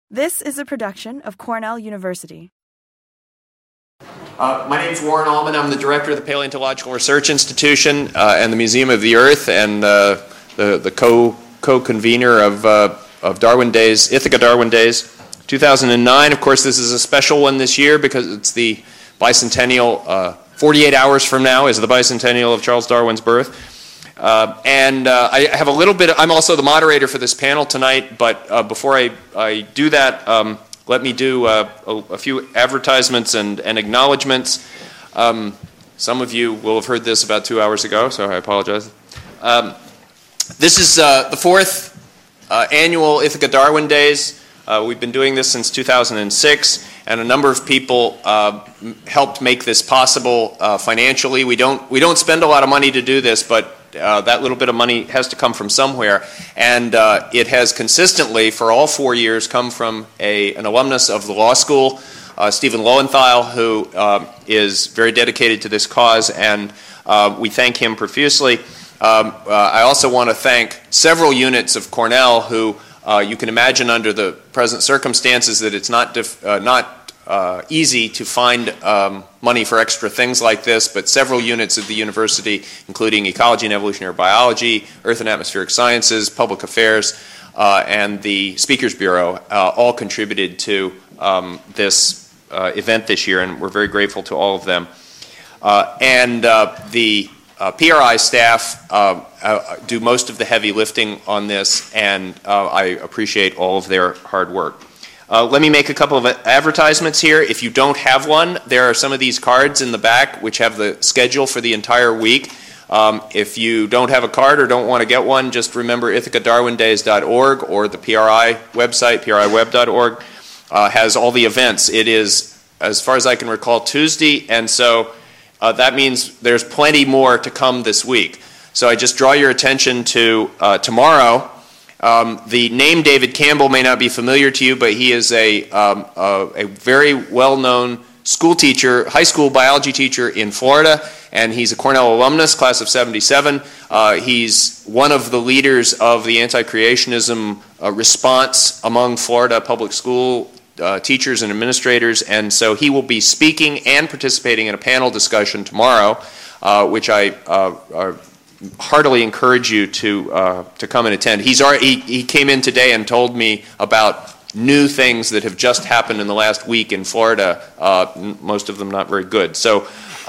This is a production of Cornell University. My name is Warren Allman. I'm the director of the Paleontological Research Institution and the Museum of the Earth, and the co-convener of Darwin Days, Ithaca Darwin Days 2009. Of course, this is a special one this year because it's the bicentennial. 48 hours from now is the bicentennial of Charles Darwin's birth. I have a little bit. I'm also the moderator for this panel tonight, but before I do that, let me do a few advertisements and acknowledgments. Some of you will have heard this about 2 hours ago, so I apologize. This is the fourth annual Ithaca Darwin Days. We've been doing this since 2006, and a number of people helped make this possible financially. We don't spend a lot of money to do this, but that little bit of money has to come from somewhere, and it has consistently, for all 4 years, come from an alumnus of the law school, Stephen Lowenthal, who is very dedicated to this cause, and we thank him profusely. I also want to thank several units of Cornell who you can imagine under the present circumstances that it's not easy to find money for extra things like this, but several units of the university, including ecology and evolutionary biology, earth and atmospheric sciences, public affairs, and the Speakers Bureau, all contributed to this event this year, and we're very grateful to all of them. The PRI staff do most of the heavy lifting on this, and I appreciate all of their hard work. Let me make a couple of advertisements here. If you don't have one, there are some of these cards in the back which have the schedule for the entire week. If you don't have a card or don't want to get one, just remember ithacadarwindays.org or the PRI website, priweb.org, has all the events. It is, as far as I can recall, Tuesday, and so that means there's plenty more to come this week. So I just draw your attention to tomorrow. The name David Campbell may not be familiar to you, but he is a very well-known school teacher, high school biology teacher in Florida, and he's a Cornell alumnus, class of 77. He's one of the leaders of the anti-creationism response among Florida public school teachers and administrators, and so he will be speaking and participating in a panel discussion tomorrow, which I heartily encourage you to come and attend. He came in today and told me about new things that have just happened in the last week in Florida, most of them not very good. So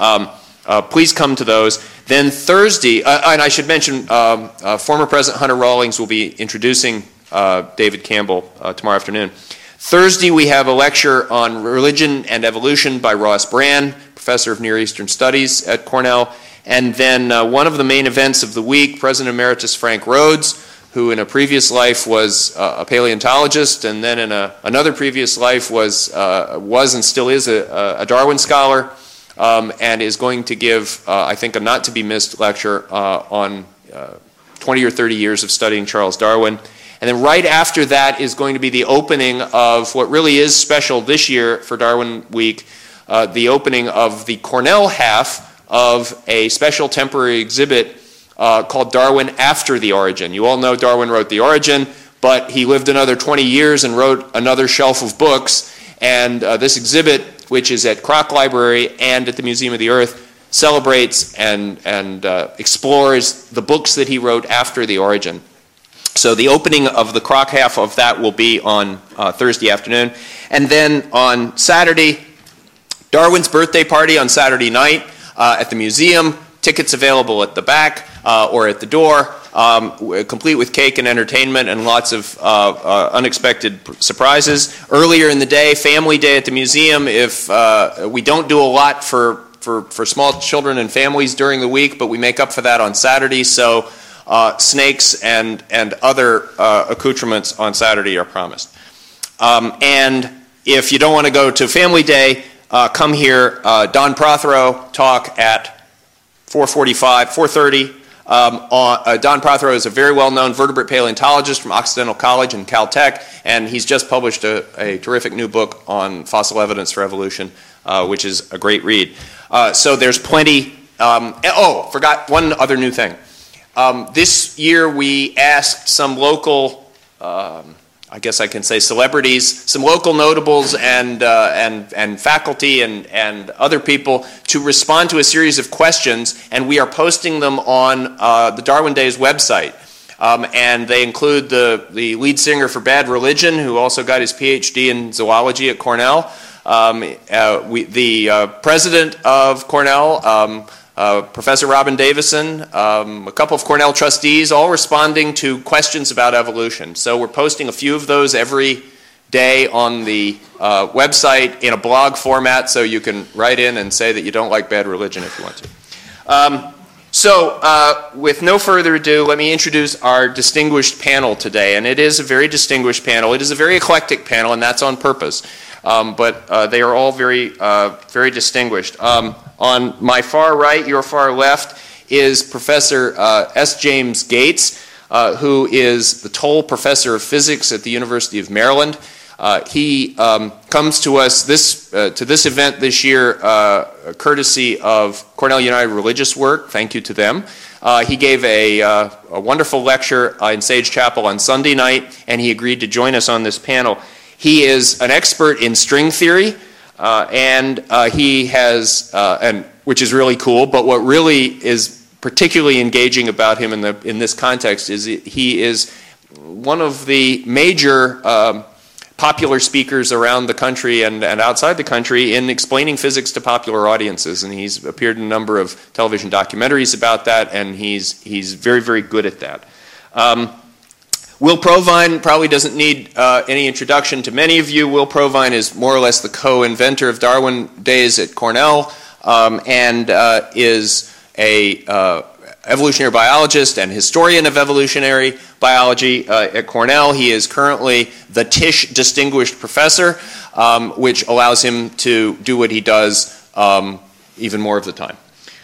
please come to those. Then Thursday, and I should mention, former President Hunter Rawlings will be introducing David Campbell tomorrow afternoon. Thursday, we have a lecture on religion and evolution by Ross Brand, professor of Near Eastern Studies at Cornell. And then one of the main events of the week, President Emeritus Frank Rhodes, who in a previous life was a paleontologist, and then in another previous life was and still is a Darwin scholar, and is going to give, I think, a not-to-be-missed lecture on 20 or 30 years of studying Charles Darwin. And then right after that is going to be the opening of what really is special this year for Darwin Week, the opening of the Cornell half of a special temporary exhibit called Darwin After the Origin. You all know Darwin wrote The Origin, but he lived another 20 years and wrote another shelf of books. And this exhibit, which is at Kroc Library and at the Museum of the Earth, celebrates and explores the books that he wrote after The Origin. So the opening of the Kroc half of that will be on Thursday afternoon. And then on Saturday, Darwin's birthday party on Saturday night at the museum. Tickets available at the back or at the door, complete with cake and entertainment and lots of unexpected surprises. Earlier in the day, family day at the museum. If we don't do a lot for small children and families during the week, but we make up for that on Saturday. So snakes and other accoutrements on Saturday are promised. And if you don't want to go to Family Day, come here. Don Prothero talk at 4:30. Don Prothero is a very well-known vertebrate paleontologist from Occidental College and Caltech, and he's just published a terrific new book on fossil evidence for evolution, which is a great read. So there's plenty. Forgot one other new thing. This year we asked some local I guess I can say celebrities, some local notables and faculty and other people to respond to a series of questions, and we are posting them on the Darwin Days website. And they include the lead singer for Bad Religion, who also got his PhD in zoology at Cornell, the president of Cornell, Professor Robin Davison, a couple of Cornell trustees, all responding to questions about evolution. So we're posting a few of those every day on the website in a blog format, so you can write in and say that you don't like Bad Religion if you want to. With no further ado, let me introduce our distinguished panel today. And it is a very distinguished panel. It is a very eclectic panel, and that's on purpose. But they are all very, very distinguished. On my far right, your far left, is Professor S. James Gates, who is the Toll Professor of Physics at the University of Maryland. He comes to us to this event this year courtesy of Cornell United Religious Work. Thank you to them. He gave a wonderful lecture in Sage Chapel on Sunday night, and he agreed to join us on this panel. He is an expert in string theory, and he has, which is really cool. But what really is particularly engaging about him in this context is he is one of the major popular speakers around the country and outside the country in explaining physics to popular audiences, and he's appeared in a number of television documentaries about that, and he's very, very good at that. Will Provine probably doesn't need any introduction to many of you. Will Provine is more or less the co-inventor of Darwin Days at Cornell, and is a evolutionary biologist and historian of evolutionary biology at Cornell. He is currently the Tisch Distinguished Professor, which allows him to do what he does even more of the time.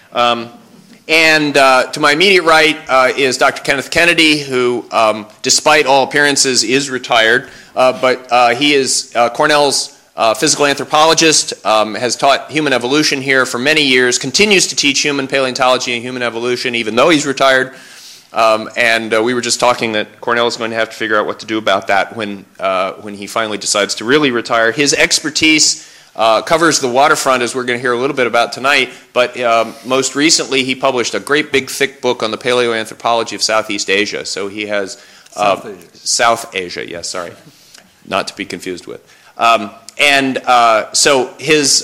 And to my immediate right is Dr. Kenneth Kennedy, who, despite all appearances, is retired. But he is Cornell's physical anthropologist, has taught human evolution here for many years, continues to teach human paleontology and human evolution, even though he's retired. And we were just talking that Cornell is going to have to figure out what to do about that when he finally decides to really retire. His expertise covers the waterfront, as we're going to hear a little bit about tonight, but most recently he published a great big thick book on the paleoanthropology of Southeast Asia. So he has South Asia, yes, sorry, not to be confused with. So he's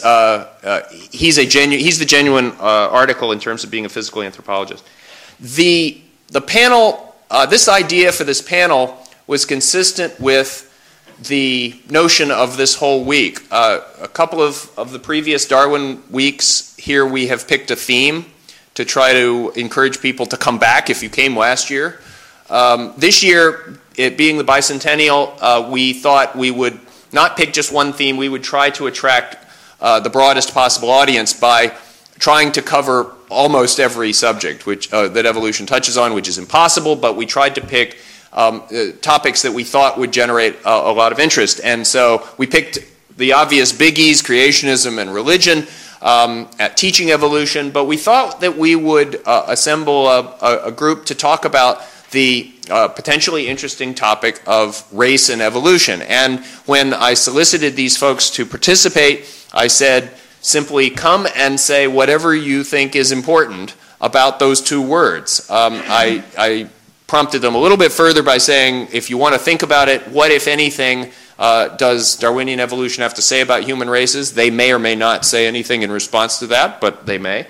the genuine article in terms of being a physical anthropologist. The panel, this idea for this panel was consistent with the notion of this whole week. A couple of the previous Darwin weeks here, we have picked a theme to try to encourage people to come back if you came last year. This year, it being the bicentennial, we thought we would not pick just one theme. We would try to attract the broadest possible audience by trying to cover almost every subject that evolution touches on, which is impossible, but we tried to pick topics that we thought would generate a lot of interest. And so we picked the obvious biggies, creationism and religion, at teaching evolution, but we thought that we would assemble a group to talk about the potentially interesting topic of race and evolution. And when I solicited these folks to participate, I said, simply come and say whatever you think is important about those two words. I prompted them a little bit further by saying, if you want to think about it, what, if anything, does Darwinian evolution have to say about human races? They may or may not say anything in response to that, but they may.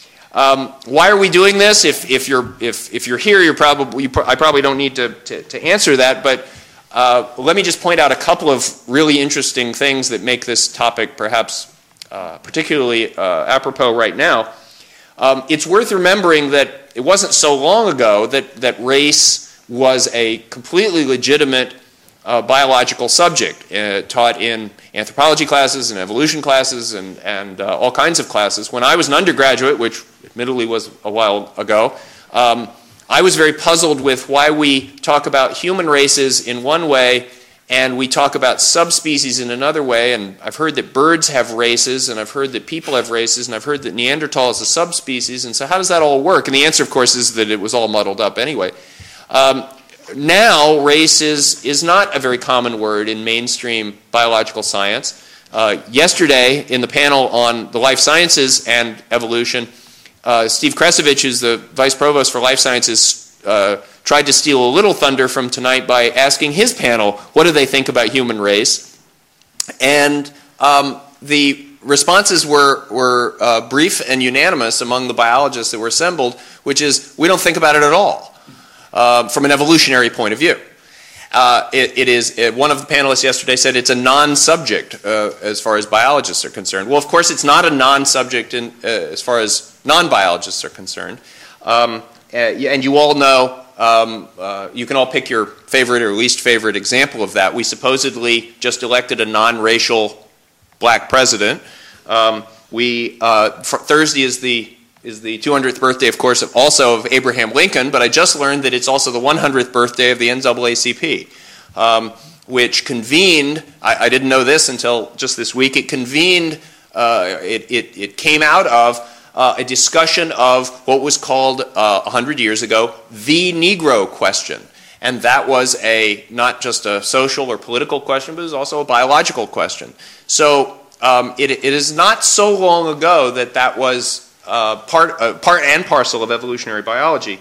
Why are we doing this? If you're here, I probably don't need to answer that, but let me just point out a couple of really interesting things that make this topic perhaps particularly apropos right now. It's worth remembering that it wasn't so long ago that race was a completely legitimate biological subject taught in anthropology classes and evolution classes and all kinds of classes. When I was an undergraduate, which admittedly was a while ago, I was very puzzled with why we talk about human races in one way and we talk about subspecies in another way. And I've heard that birds have races, and I've heard that people have races, and I've heard that Neanderthal is a subspecies. And so how does that all work? And the answer, of course, is that it was all muddled up anyway. now race is not a very common word in mainstream biological science. Yesterday, in the panel on the life sciences and evolution, Steve Kresovich, who's the vice provost for life sciences, tried to steal a little thunder from tonight by asking his panel, what do they think about human race? And the responses were brief and unanimous among the biologists that were assembled, which is, we don't think about it at all from an evolutionary point of view. It is, one of the panelists yesterday said it's a non-subject as far as biologists are concerned. Well, of course, it's not a non-subject as far as non-biologists are concerned. And you all know, you can all pick your favorite or least favorite example of that. We supposedly just elected a non-racial black president. Thursday is the 200th birthday, of course, also of Abraham Lincoln, but I just learned that it's also the 100th birthday of the NAACP, which convened, I didn't know this until just this week, it convened, it came out of a discussion of what was called 100 years ago, the Negro question. And that was not just a social or political question, but it was also a biological question. So it is not so long ago that was part and parcel of evolutionary biology.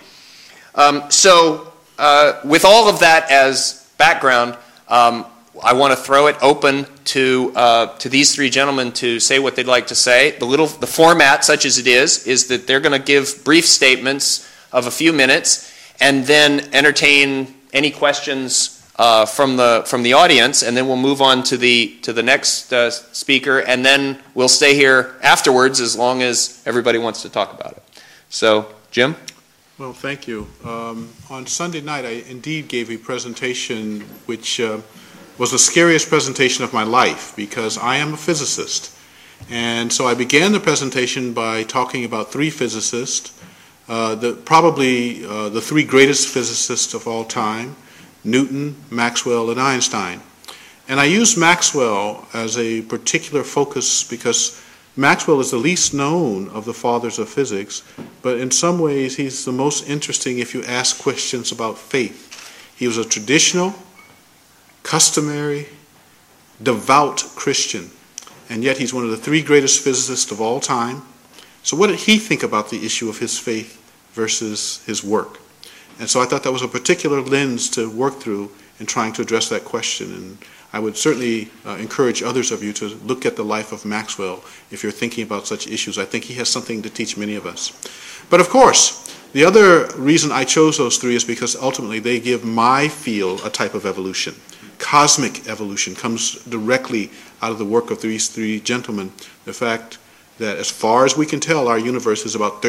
So with all of that as background, I want to throw it open to these three gentlemen to say what they'd like to say. The format, such as it is that they're going to give brief statements of a few minutes and then entertain any questions from the audience, and then we'll move on to the next speaker, and then we'll stay here afterwards as long as everybody wants to talk about it. So, Jim? Well, thank you. On Sunday night, I indeed gave a presentation which was the scariest presentation of my life because I am a physicist. And so I began the presentation by talking about three physicists, probably the three greatest physicists of all time, Newton, Maxwell, and Einstein. And I use Maxwell as a particular focus because Maxwell is the least known of the fathers of physics, but in some ways he's the most interesting if you ask questions about faith. He was a traditional, customary, devout Christian, and yet he's one of the three greatest physicists of all time. So what did he think about the issue of his faith versus his work? And so I thought that was a particular lens to work through in trying to address that question. And I would certainly encourage others of you to look at the life of Maxwell if you're thinking about such issues. I think he has something to teach many of us. But of course, the other reason I chose those three is because ultimately they give my field a type of evolution. Cosmic evolution comes directly out of the work of these three gentlemen. The fact that as far as we can tell, our universe is about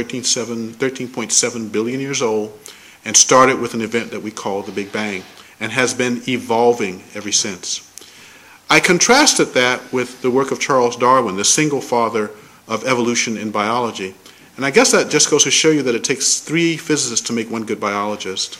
13.7 billion years old, and started with an event that we call the Big Bang, and has been evolving ever since. I contrasted that with the work of Charles Darwin, the single father of evolution in biology. And I guess that just goes to show you that it takes three physicists to make one good biologist.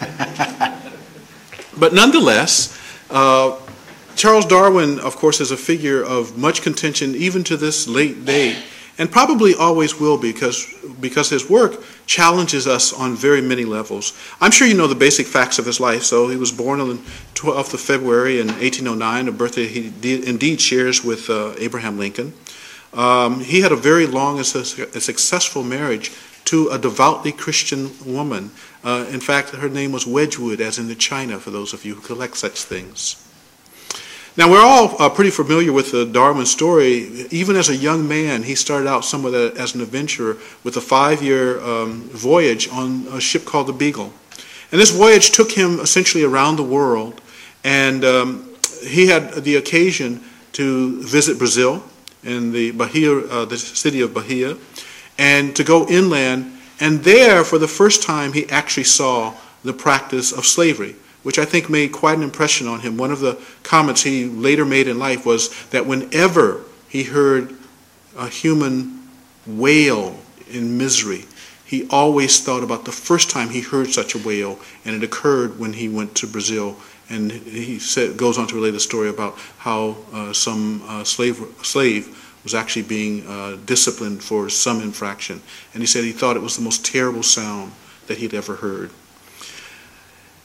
But nonetheless, Charles Darwin, of course, is a figure of much contention even to this late day, and probably always will be because his work challenges us on very many levels. I'm sure you know the basic facts of his life. So he was born on the 12th of February in 1809, a birthday he indeed shares with Abraham Lincoln. He had a very long and successful marriage to a devoutly Christian woman. In fact, her name was Wedgwood, as in the china, for those of you who collect such things. Now, we're all pretty familiar with the Darwin story. Even as a young man, he started out somewhat as an adventurer with a 5-year voyage on a ship called the Beagle. And this voyage took him essentially around the world, and he had the occasion to visit Brazil in the city of Bahia, and to go inland. And there, for the first time, he actually saw the practice of slavery, which I think made quite an impression on him. One of the comments he later made in life was that whenever he heard a human wail in misery, he always thought about the first time he heard such a wail, and it occurred when he went to Brazil. And he goes on to relate a story about how some slave was actually being disciplined for some infraction. And he said he thought it was the most terrible sound that he'd ever heard.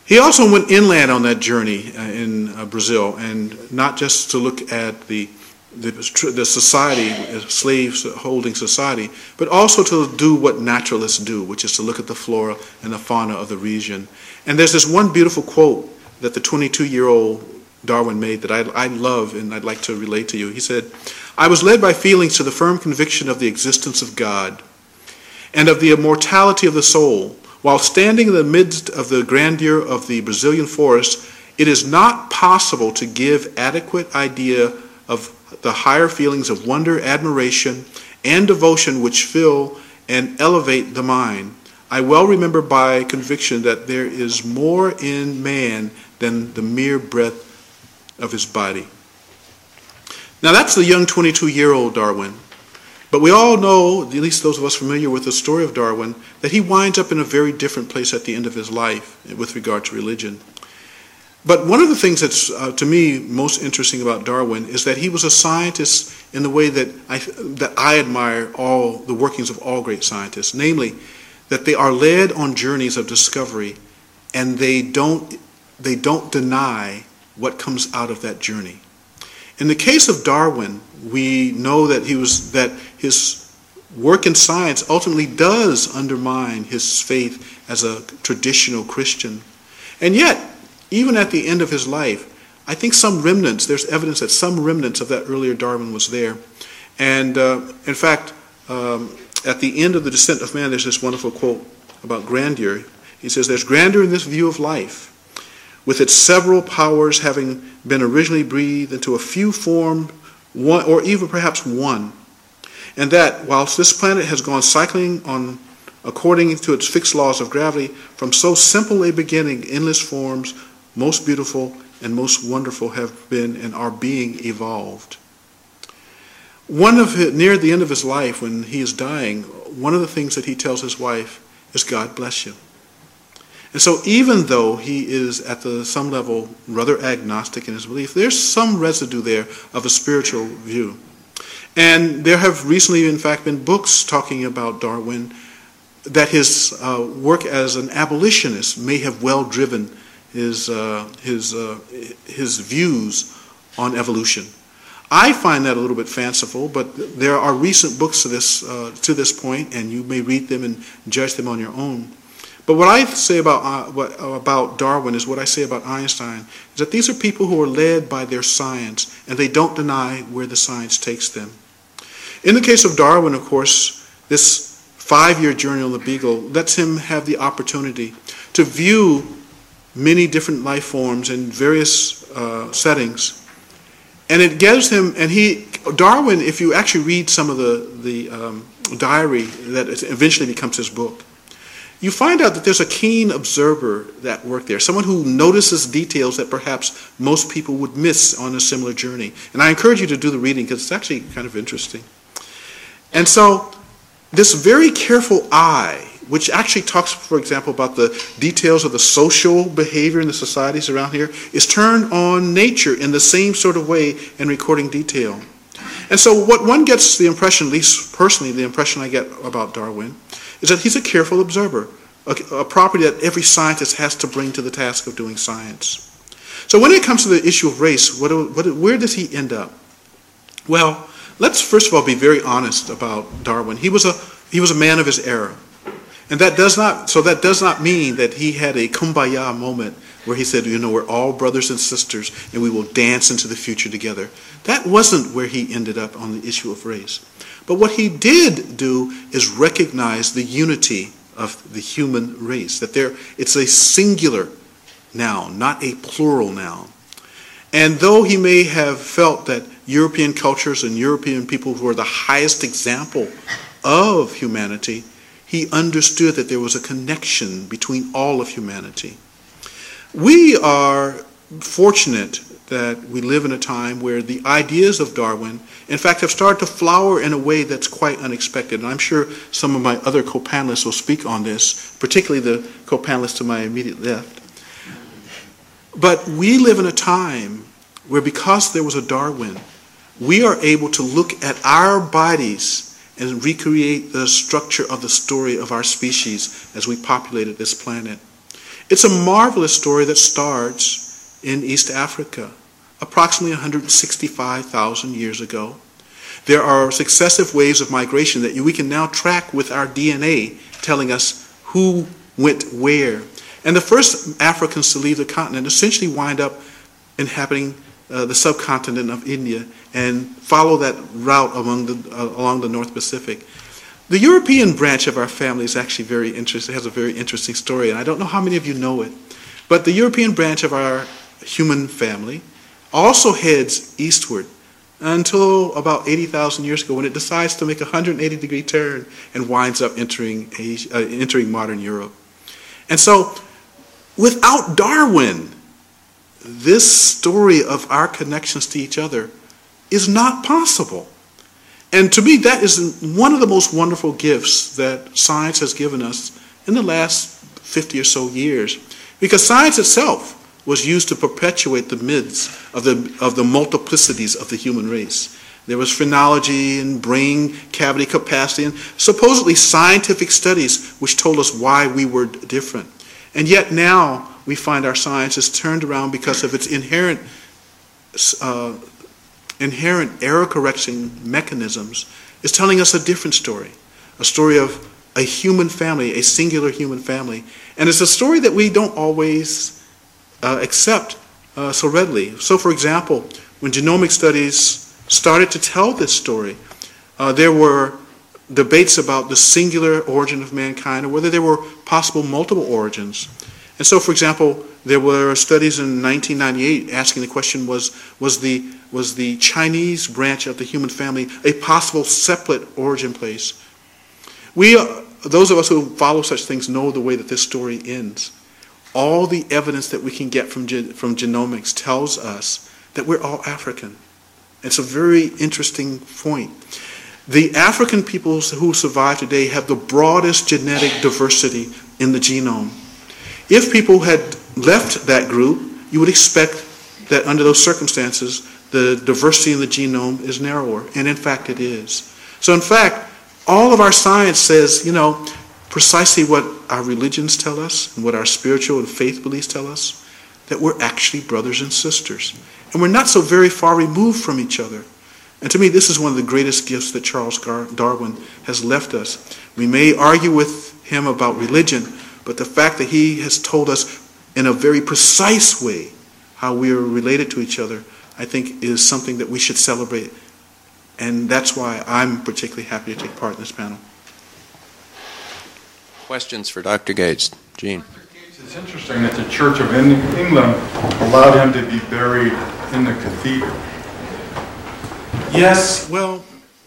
He also went inland on that journey in Brazil, and not just to look at the society, slaves-holding society, but also to do what naturalists do, which is to look at the flora and the fauna of the region. And there's this one beautiful quote that the 22-year-old Darwin made that I love and I'd like to relate to you. He said, "I was led by feelings to the firm conviction of the existence of God and of the immortality of the soul. While standing in the midst of the grandeur of the Brazilian forest, it is not possible to give adequate idea of the higher feelings of wonder, admiration, and devotion which fill and elevate the mind. I well remember by conviction that there is more in man than the mere breath of his body." Now that's the young 22-year-old Darwin. But we all know, at least those of us familiar with the story of Darwin, that he winds up in a very different place at the end of his life with regard to religion. But one of the things that's, to me, most interesting about Darwin is that he was a scientist in the way that I admire all the workings of all great scientists, namely that they are led on journeys of discovery and they don't deny what comes out of that journey. In the case of Darwin, we know that his work in science ultimately does undermine his faith as a traditional Christian. And yet, even at the end of his life, I think there's evidence that some remnants of that earlier Darwin was there. And in fact, at the end of The Descent of Man, there's this wonderful quote about grandeur. He says, "There's grandeur in this view of life, with its several powers having been originally breathed into a few formed, one, or even perhaps one. And that, whilst this planet has gone cycling on according to its fixed laws of gravity, from so simple a beginning, endless forms, most beautiful and most wonderful, have been and are being evolved." Near the end of his life, when he is dying, one of the things that he tells his wife is, "God bless you." And so even though he is at some level rather agnostic in his belief, there's some residue there of a spiritual view. And there have recently, in fact, been books talking about Darwin, that his work as an abolitionist may have well driven his views on evolution. I find that a little bit fanciful, but there are recent books to this point, and you may read them and judge them on your own. But what I say about Darwin is what I say about Einstein, is that these are people who are led by their science, and they don't deny where the science takes them. In the case of Darwin, of course, this 5-year journey on the Beagle lets him have the opportunity to view many different life forms in various settings. And it gives him, Darwin, if you actually read some of the diary that eventually becomes his book, you find out that there's a keen observer that worked there, someone who notices details that perhaps most people would miss on a similar journey. And I encourage you to do the reading because it's actually kind of interesting. And so this very careful eye, which actually talks, for example, about the details of the social behavior in the societies around here, is turned on nature in the same sort of way in recording detail. And so what one gets the impression, at least personally the impression I get about Darwin, is that he's a careful observer, a property that every scientist has to bring to the task of doing science. So when it comes to the issue of race, where does he end up? Well, let's first of all be very honest about Darwin. He was a man of his era. And that does not mean that he had a kumbaya moment where he said, we're all brothers and sisters and we will dance into the future together. That wasn't where he ended up on the issue of race. But what he did do is recognize the unity of the human race, that it's a singular noun, not a plural noun. And though he may have felt that European cultures and European people were the highest example of humanity, he understood that there was a connection between all of humanity. We are fortunate that we live in a time where the ideas of Darwin, in fact, have started to flower in a way that's quite unexpected. And I'm sure some of my other co-panelists will speak on this, particularly the co-panelist to my immediate left. But we live in a time where, because there was a Darwin, we are able to look at our bodies and recreate the structure of the story of our species as we populated this planet. It's a marvelous story that starts in East Africa, approximately 165,000 years ago. There are successive waves of migration that we can now track with our DNA, telling us who went where. And the first Africans to leave the continent essentially wind up inhabiting the subcontinent of India and follow that route along the North Pacific. The European branch of our family is actually very interesting. It has a very interesting story, and I don't know how many of you know it. But the European branch of our human family also heads eastward until about 80,000 years ago, when it decides to make a 180-degree turn and winds up entering modern Europe. And so, without Darwin, this story of our connections to each other is not possible. And to me, that is one of the most wonderful gifts that science has given us in the last 50 or so years. Because science itself was used to perpetuate the myths of the multiplicities of the human race. There was phrenology and brain cavity capacity and supposedly scientific studies which told us why we were different. And yet now we find our science is turned around because of its inherent error-correction mechanisms, is telling us a different story, a story of a human family, a singular human family. And it's a story that we don't always accept so readily. So, for example, when genomic studies started to tell this story, there were debates about the singular origin of mankind or whether there were possible multiple origins. And so, for example, there were studies in 1998 asking the question, was the Chinese branch of the human family a possible separate origin place? Those of us who follow such things know the way that this story ends. All the evidence that we can get from genomics tells us that we're all African. It's a very interesting point. The African peoples who survive today have the broadest genetic diversity in the genome. If people had left that group, you would expect that under those circumstances, the diversity in the genome is narrower, and in fact it is. So in fact, all of our science says, precisely what our religions tell us and what our spiritual and faith beliefs tell us, that we're actually brothers and sisters. And we're not so very far removed from each other. And to me, this is one of the greatest gifts that Charles Darwin has left us. We may argue with him about religion, but the fact that he has told us in a very precise way how we are related to each other, I think is something that we should celebrate. And that's why I'm particularly happy to take part in this panel. Questions for Dr. Gates? Gene. Dr. Gates, it's interesting that the Church of England allowed him to be buried in the cathedral. Yes, well,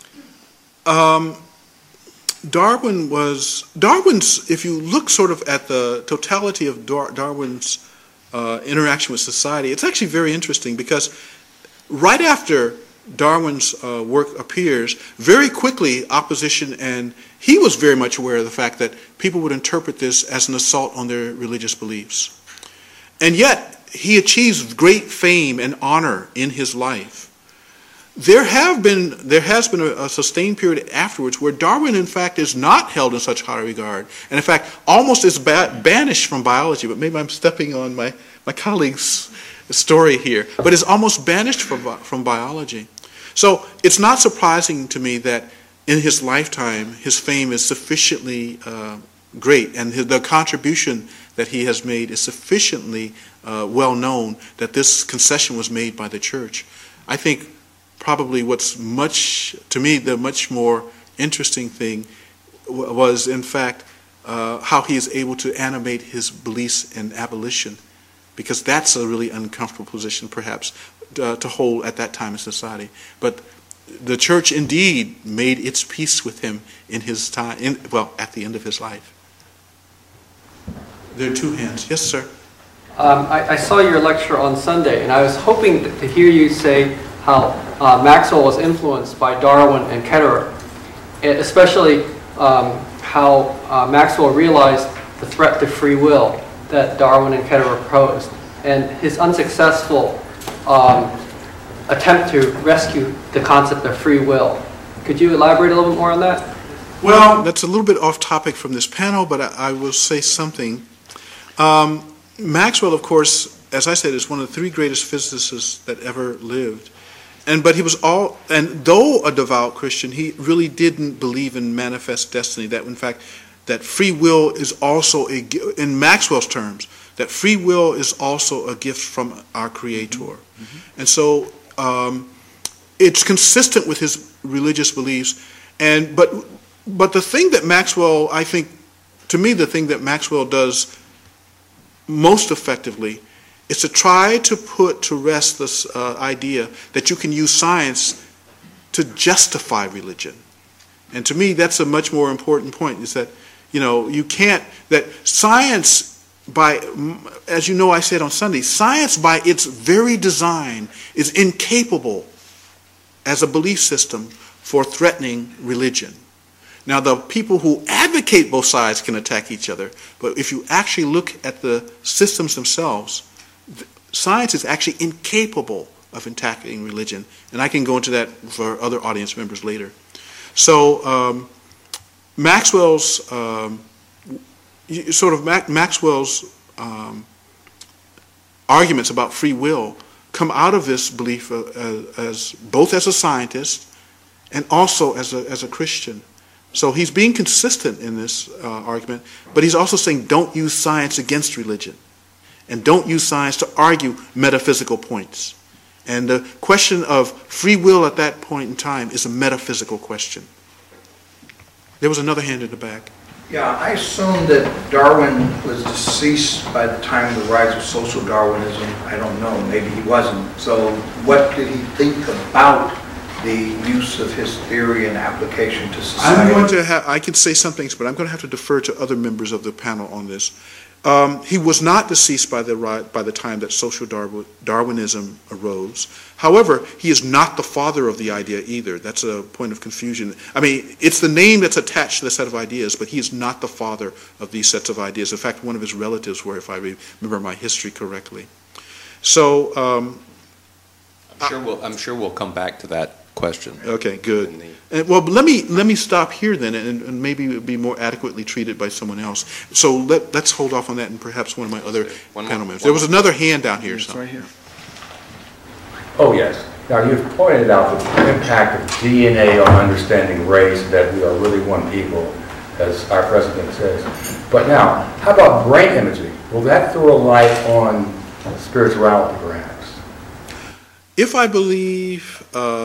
Darwin's, if you look sort of at the totality of Darwin's interaction with society, it's actually very interesting because right after Darwin's work appears, very quickly opposition, and he was very much aware of the fact that people would interpret this as an assault on their religious beliefs. And yet, he achieves great fame and honor in his life. There has been a sustained period afterwards where Darwin, in fact, is not held in such high regard, and in fact, almost is banished from biology. But maybe I'm stepping on my colleague's story here, but is almost banished from biology. So it's not surprising to me that in his lifetime, his fame is sufficiently great, and the contribution that he has made is sufficiently well known that this concession was made by the church. I think probably the much more interesting thing was, in fact, how he is able to animate his beliefs in abolition, because that's a really uncomfortable position, perhaps, to hold at that time in society. But the church indeed made its peace with him in his time, at the end of his life. There are two hands. Yes, sir. I saw your lecture on Sunday, and I was hoping to hear you say how Maxwell was influenced by Darwin and Ketterer, especially how Maxwell realized the threat to free will that Darwin and Ketterer posed, and his unsuccessful attempt to rescue the concept of free will. Could you elaborate a little bit more on that? Well, that's a little bit off topic from this panel, but I will say something. Maxwell, of course, as I said, is one of the three greatest physicists that ever lived. But he was and though a devout Christian, he really didn't believe in manifest destiny, that in fact, that free will is also, in Maxwell's terms, that free will is also a gift from our Creator. Mm-hmm. And so it's consistent with his religious beliefs. But the thing that Maxwell, I think, to me, the thing that Maxwell does most effectively is to try to put to rest this idea that you can use science to justify religion. And to me, that's a much more important point, is that, you can't, that science, as you know I said on Sunday, science by its very design is incapable as a belief system for threatening religion. Now, the people who advocate both sides can attack each other, but if you actually look at the systems themselves, science is actually incapable of attacking religion, and I can go into that for other audience members later. So Maxwell's arguments about free will come out of this belief as both as a scientist and also as a Christian. So he's being consistent in this argument, but he's also saying don't use science against religion, and don't use science to argue metaphysical points. And the question of free will at that point in time is a metaphysical question. There was another hand in the back. Yeah, I assume that Darwin was deceased by the time of the rise of social Darwinism. I don't know, maybe he wasn't. So what did he think about the use of his theory and application to society? I can say some things, but I'm going to have to defer to other members of the panel on this. He was not deceased by the time that social Darwinism arose. However, he is not the father of the idea either. That's a point of confusion. I mean, it's the name that's attached to the set of ideas, but he is not the father of these sets of ideas. In fact, one of his relatives were, if I remember my history correctly. So I'm sure we'll come back to that question. Okay, good. Well, let me stop here then, and maybe it would be more adequately treated by someone else. So let's hold off on that, and perhaps one of my other panel members. There was another hand down here. It's right here. Oh yes. Now you've pointed out the impact of DNA on understanding race, that we are really one people, as our president says. But now, how about brain imaging? Will that throw a light on spirituality, perhaps? If I believe,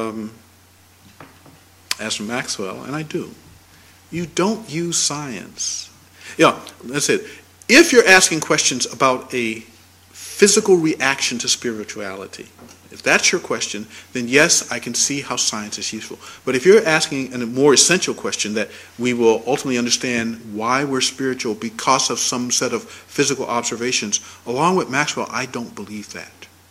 as Maxwell, and I do, you don't use science. Yeah, that's it. If you're asking questions about a physical reaction to spirituality, if that's your question, then yes, I can see how science is useful. But if you're asking a more essential question that we will ultimately understand why we're spiritual because of some set of physical observations, along with Maxwell, I don't believe that.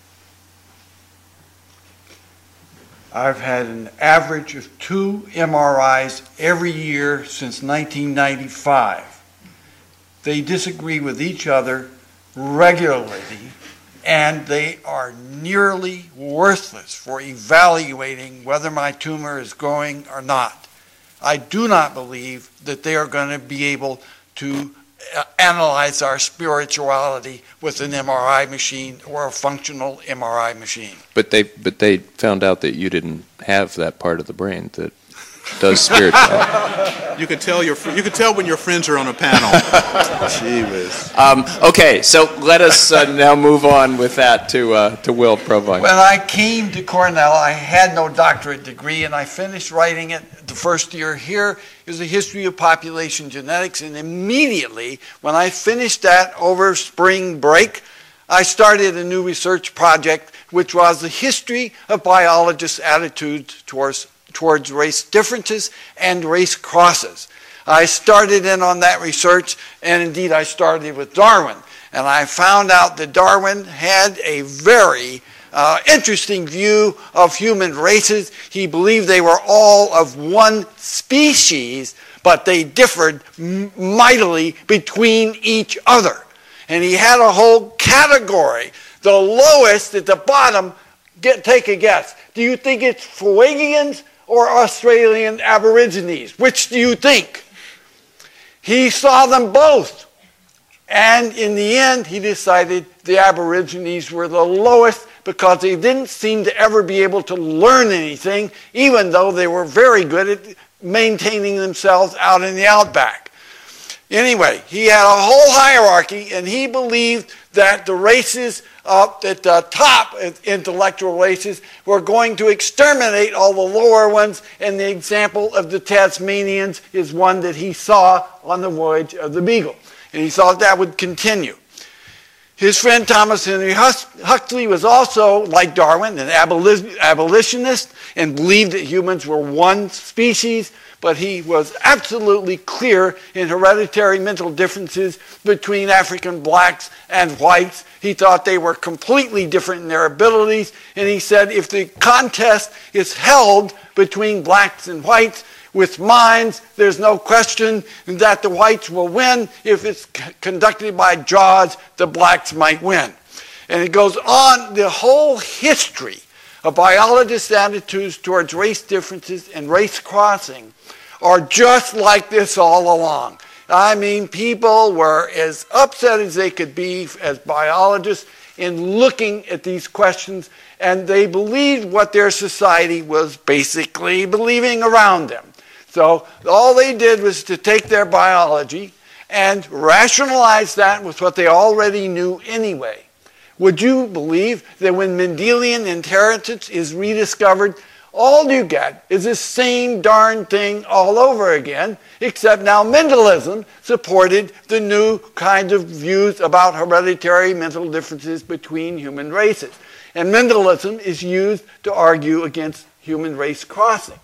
I've had an average of 2 MRIs every year since 1995. They disagree with each other regularly, and they are nearly worthless for evaluating whether my tumor is growing or not. I do not believe that they are going to be able to analyze our spirituality with an MRI machine or a functional MRI machine. But they found out that you didn't have that part of the brain that does spirituality. You can tell when your friends are on a panel. Gee whiz. Okay, so let us now move on with that to Will Provine. When I came to Cornell, I had no doctorate degree, and I finished writing it the first year here. It was a history of population genetics, and immediately when I finished that over spring break, I started a new research project, which was the history of biologists' attitudes towards race differences and race crosses. I started in on that research, and indeed I started with Darwin. And I found out that Darwin had a very interesting view of human races. He believed they were all of one species, but they differed mightily between each other. And he had a whole category. The lowest at the bottom, take a guess. Do you think it's Fuegians or Australian Aborigines? Which do you think? He saw them both. And in the end, he decided the Aborigines were the lowest because they didn't seem to ever be able to learn anything, even though they were very good at maintaining themselves out in the outback. Anyway, he had a whole hierarchy, and he believed that the races up at the top, intellectual races, were going to exterminate all the lower ones, and the example of the Tasmanians is one that he saw on the voyage of the Beagle. And he thought that would continue. His friend Thomas Henry Huxley was also, like Darwin, an abolitionist and believed that humans were one species, but he was absolutely clear in hereditary mental differences between African blacks and whites. He thought they were completely different in their abilities, and he said if the contest is held between blacks and whites, with minds, there's no question that the whites will win. If it's conducted by jaws, the blacks might win. And it goes on, the whole history of biologists' attitudes towards race differences and race crossing are just like this all along. I mean, people were as upset as they could be as biologists in looking at these questions, and they believed what their society was basically believing around them. So all they did was to take their biology and rationalize that with what they already knew anyway. Would you believe that when Mendelian inheritance is rediscovered, all you get is the same darn thing all over again, except now Mendelism supported the new kind of views about hereditary mental differences between human races. And Mendelism is used to argue against human race crossing.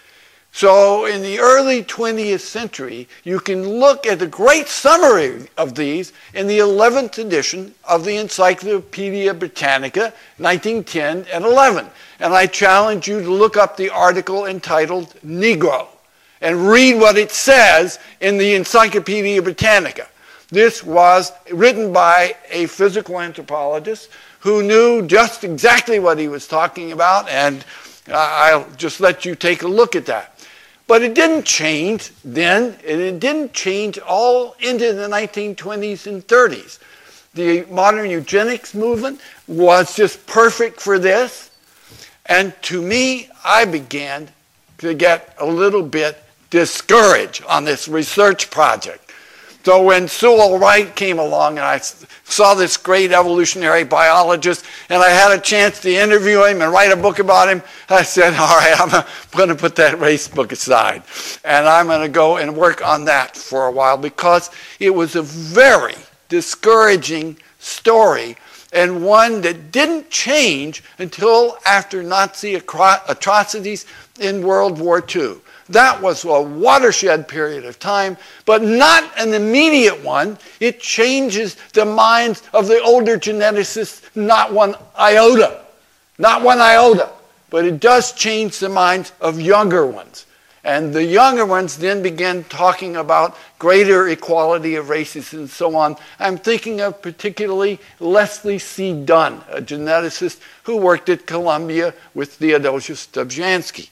So in the early 20th century, you can look at the great summary of these in the 11th edition of the Encyclopedia Britannica, 1910 and 11. And I challenge you to look up the article entitled Negro and read what it says in the Encyclopedia Britannica. This was written by a physical anthropologist who knew just exactly what he was talking about, and I'll just let you take a look at that. But it didn't change then, and it didn't change all into the 1920s and 30s. The modern eugenics movement was just perfect for this. And to me, I began to get a little bit discouraged on this research project. So when Sewell Wright came along and I saw this great evolutionary biologist and I had a chance to interview him and write a book about him, I said, all right, I'm going to put that race book aside. And I'm going to go and work on that for a while because it was a very discouraging story and one that didn't change until after Nazi atrocities in World War II. That was a watershed period of time, but not an immediate one. It changes the minds of the older geneticists, not one iota. Not one iota. But it does change the minds of younger ones. And the younger ones then began talking about greater equality of races and so on. I'm thinking of particularly Leslie C. Dunn, a geneticist who worked at Columbia with Theodosius Dobzhansky.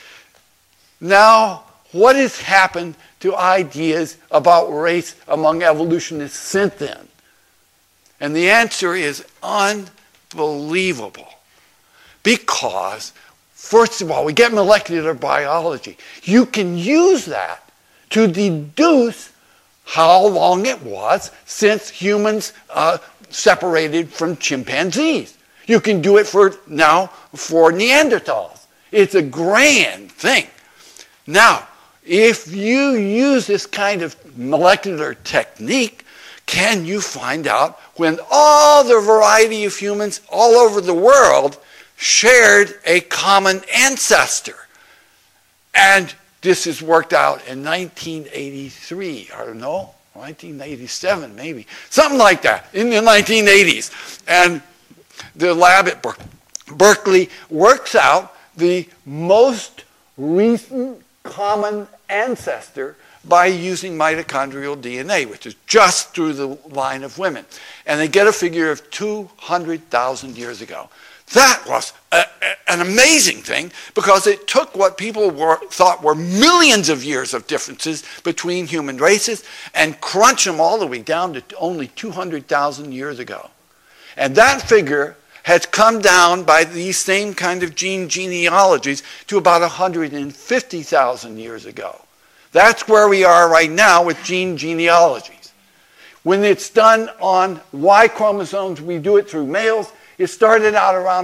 Now, what has happened to ideas about race among evolutionists since then? And the answer is unbelievable. Because, first of all, we get molecular biology. You can use that to deduce how long it was since humans separated from chimpanzees. You can do it for Neanderthals. It's a grand thing. Now, if you use this kind of molecular technique, can you find out when all the variety of humans all over the world shared a common ancestor? And this is worked out in 1983, or no, 1987 maybe, something like that, in the 1980s. And the lab at Berkeley works out the most recent common ancestor by using mitochondrial DNA, which is just through the line of women. And they get a figure of 200,000 years ago. That was an amazing thing, because it took what people thought were millions of years of differences between human races and crunched them all the way down to only 200,000 years ago. And that figure has come down by these same kind of gene genealogies to about 150,000 years ago. That's where we are right now with gene genealogies. When it's done on Y chromosomes, we do it through males. It started out around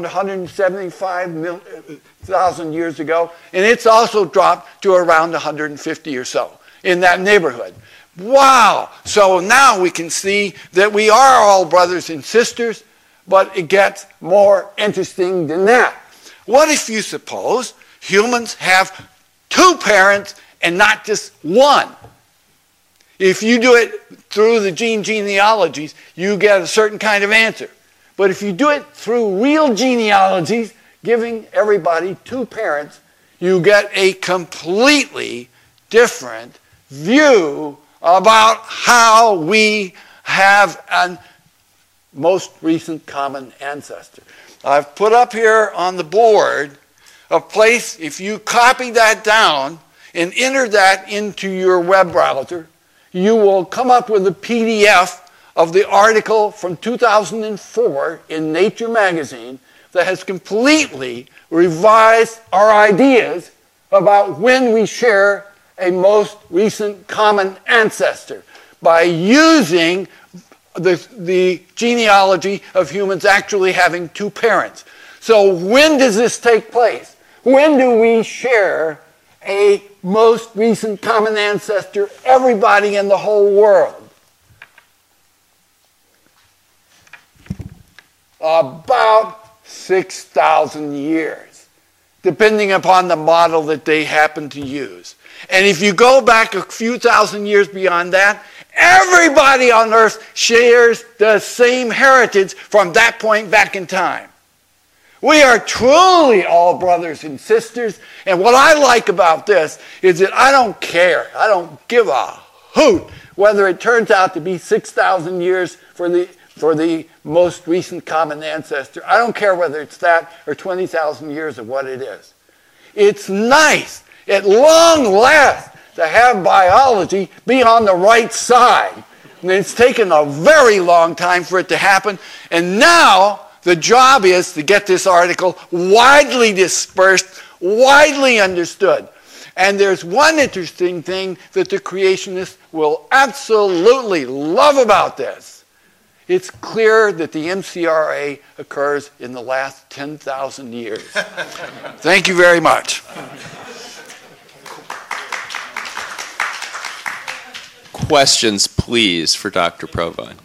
175,000 years ago, and it's also dropped to around 150 or so, in that neighborhood. Wow! So now we can see that we are all brothers and sisters, but it gets more interesting than that. What if you suppose humans have 2 parents and not just 1? If you do it through the gene genealogies, you get a certain kind of answer. But if you do it through real genealogies, giving everybody 2 parents, you get a completely different view about how we have a most recent common ancestor. I've put up here on the board a place, if you copy that down and enter that into your web browser, you will come up with a PDF of the article from 2004 in Nature magazine that has completely revised our ideas about when we share a most recent common ancestor by using the genealogy of humans actually having 2 parents. So when does this take place? When do we share a most recent common ancestor, everybody in the whole world? About 6,000 years, depending upon the model that they happen to use. And if you go back a few thousand years beyond that, everybody on Earth shares the same heritage from that point back in time. We are truly all brothers and sisters, and what I like about this is that I don't care. I don't give a hoot whether it turns out to be 6,000 years for the most recent common ancestor. I don't care whether it's that or 20,000 years of what it is. It's nice, at long last, to have biology be on the right side. And it's taken a very long time for it to happen. And now the job is to get this article widely dispersed, widely understood. And there's one interesting thing that the creationists will absolutely love about this. It's clear that the MCRA occurs in the last 10,000 years. Thank you very much. Questions, please, for Dr. Provine.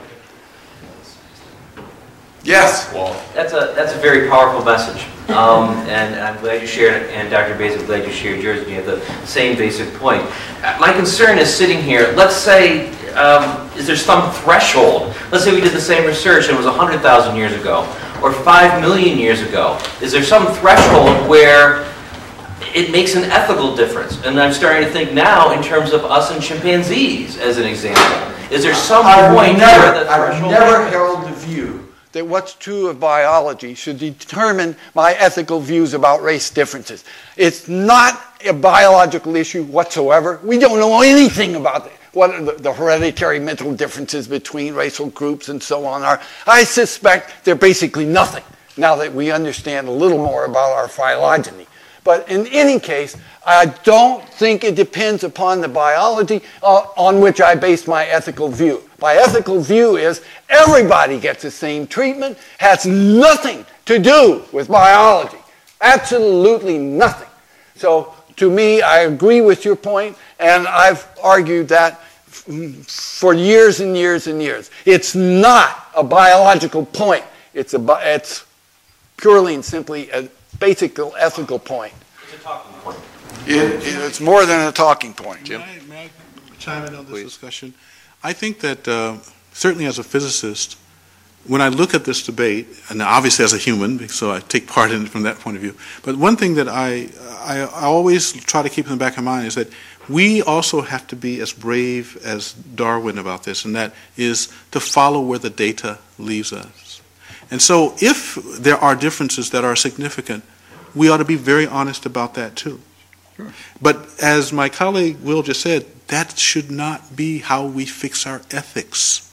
Yes. Well, that's a very powerful message, and I'm glad you shared it. And Dr. Bays, I'm glad you shared yours. And you have the same basic point. My concern is sitting here. Let's say, is there some threshold? Let's say we did the same research and it was 100,000 years ago, or 5 million years ago. Is there some threshold where it makes an ethical difference? And I'm starting to think now in terms of us and chimpanzees, as an example. Is there some point where the threshold? I've never held the view that what's true of biology should determine my ethical views about race differences. It's not a biological issue whatsoever. We don't know anything about what the hereditary mental differences between racial groups and so on are. I suspect they're basically nothing now that we understand a little more about our phylogeny. But in any case, I don't think it depends upon the biology on which I base my ethical view. My ethical view is everybody gets the same treatment, has nothing to do with biology. Absolutely nothing. So to me, I agree with your point, and I've argued that for years and years and years. It's not a biological point. It's purely and simply a basic ethical point. It's a talking point. It's more than a talking point. May I chime in on this discussion? I think that certainly as a physicist, when I look at this debate, and obviously as a human, so I take part in it from that point of view, but one thing that I always try to keep in the back of my mind is that we also have to be as brave as Darwin about this, and that is to follow where the data leaves us. And so if there are differences that are significant, we ought to be very honest about that too. Sure. But as my colleague Will just said, that should not be how we fix our ethics.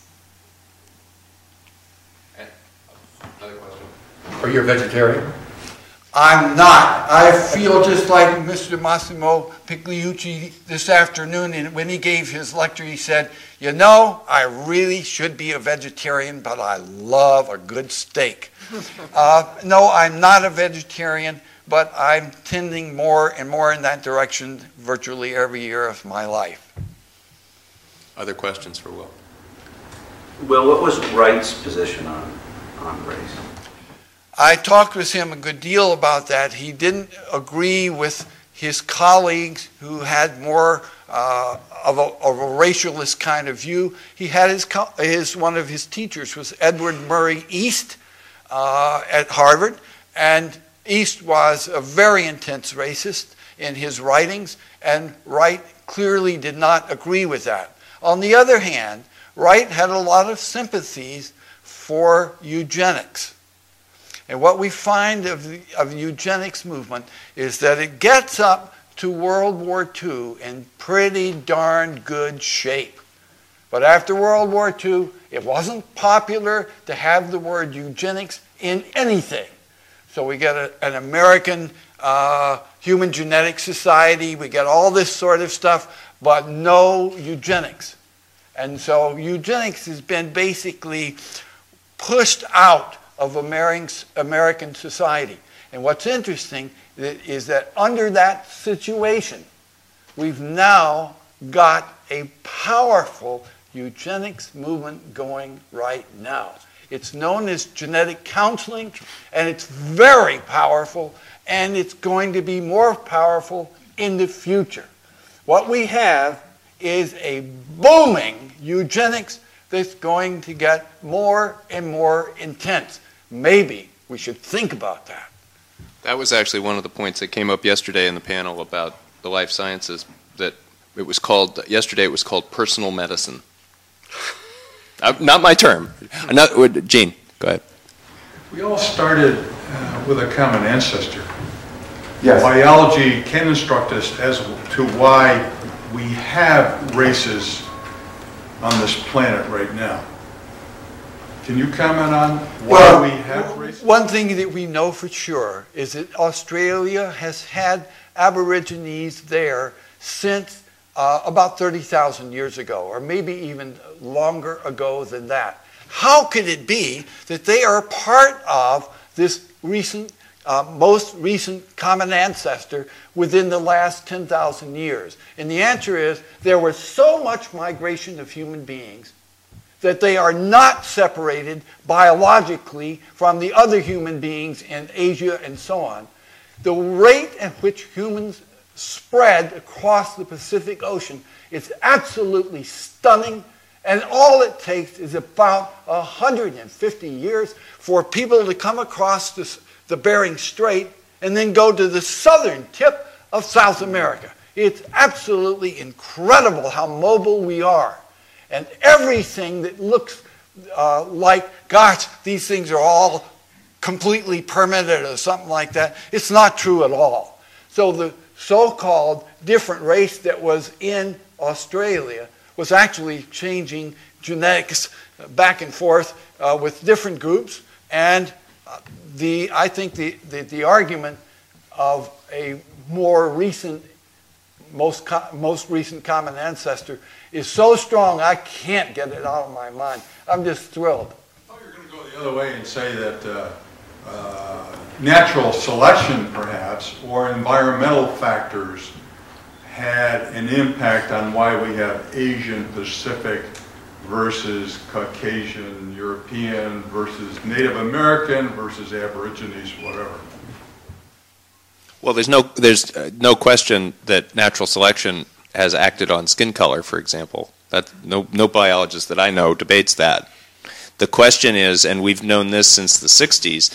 Another question. Are you a vegetarian? I'm not. I feel just like Mr. Massimo Pigliucci this afternoon, and when he gave his lecture, he said, you know, I really should be a vegetarian, but I love a good steak. No, I'm not a vegetarian, but I'm tending more and more in that direction virtually every year of my life. Other questions for Will? Will, what was Wright's position on race? I talked with him a good deal about that. He didn't agree with his colleagues who had more of a racialist kind of view. He had one of his teachers was Edward Murray East at Harvard, and East was a very intense racist in his writings, and Wright clearly did not agree with that. On the other hand, Wright had a lot of sympathies for eugenics. And what we find of the eugenics movement is that it gets up to World War II in pretty darn good shape. But after World War II, it wasn't popular to have the word eugenics in anything. So we get an American Human Genetics Society, we get all this sort of stuff, but no eugenics. And so eugenics has been basically pushed out of American society. And what's interesting is that under that situation, we've now got a powerful eugenics movement going right now. It's known as genetic counseling, and it's very powerful, and it's going to be more powerful in the future. What we have is a booming eugenics that's going to get more and more intense. Maybe we should think about that. That was actually one of the points that came up yesterday in the panel about the life sciences, that it was called, yesterday it was called personal medicine. Not my term. Gene, go ahead. We all started with a common ancestor. Yes. Biology can instruct us as to why we have races on this planet right now. Can you comment on why we have races? One thing that we know for sure is that Australia has had Aborigines there since about 30,000 years ago, or maybe even longer ago than that. How could it be that they are part of this most recent common ancestor within the last 10,000 years? And the answer is there was so much migration of human beings that they are not separated biologically from the other human beings in Asia and so on. The rate at which humans spread across the Pacific Ocean is absolutely stunning, and all it takes is about 150 years for people to come across the Bering Strait and then go to the southern tip of South America. It's absolutely incredible how mobile we are. And everything that looks like, gosh, these things are all completely permanent or something like that, it's not true at all. So the so-called different race that was in Australia was actually changing genetics back and forth with different groups. And I think the argument of a more recent, most recent common ancestor is so strong I can't get it out of my mind. I'm just thrilled. I thought you were going to go the other way and say that natural selection, perhaps, or environmental factors had an impact on why we have Asian Pacific versus Caucasian European versus Native American versus Aborigines, whatever. Well, there's no question that natural selection has acted on skin color, for example. No biologist that I know debates that. The question is, and we've known this since the 60s,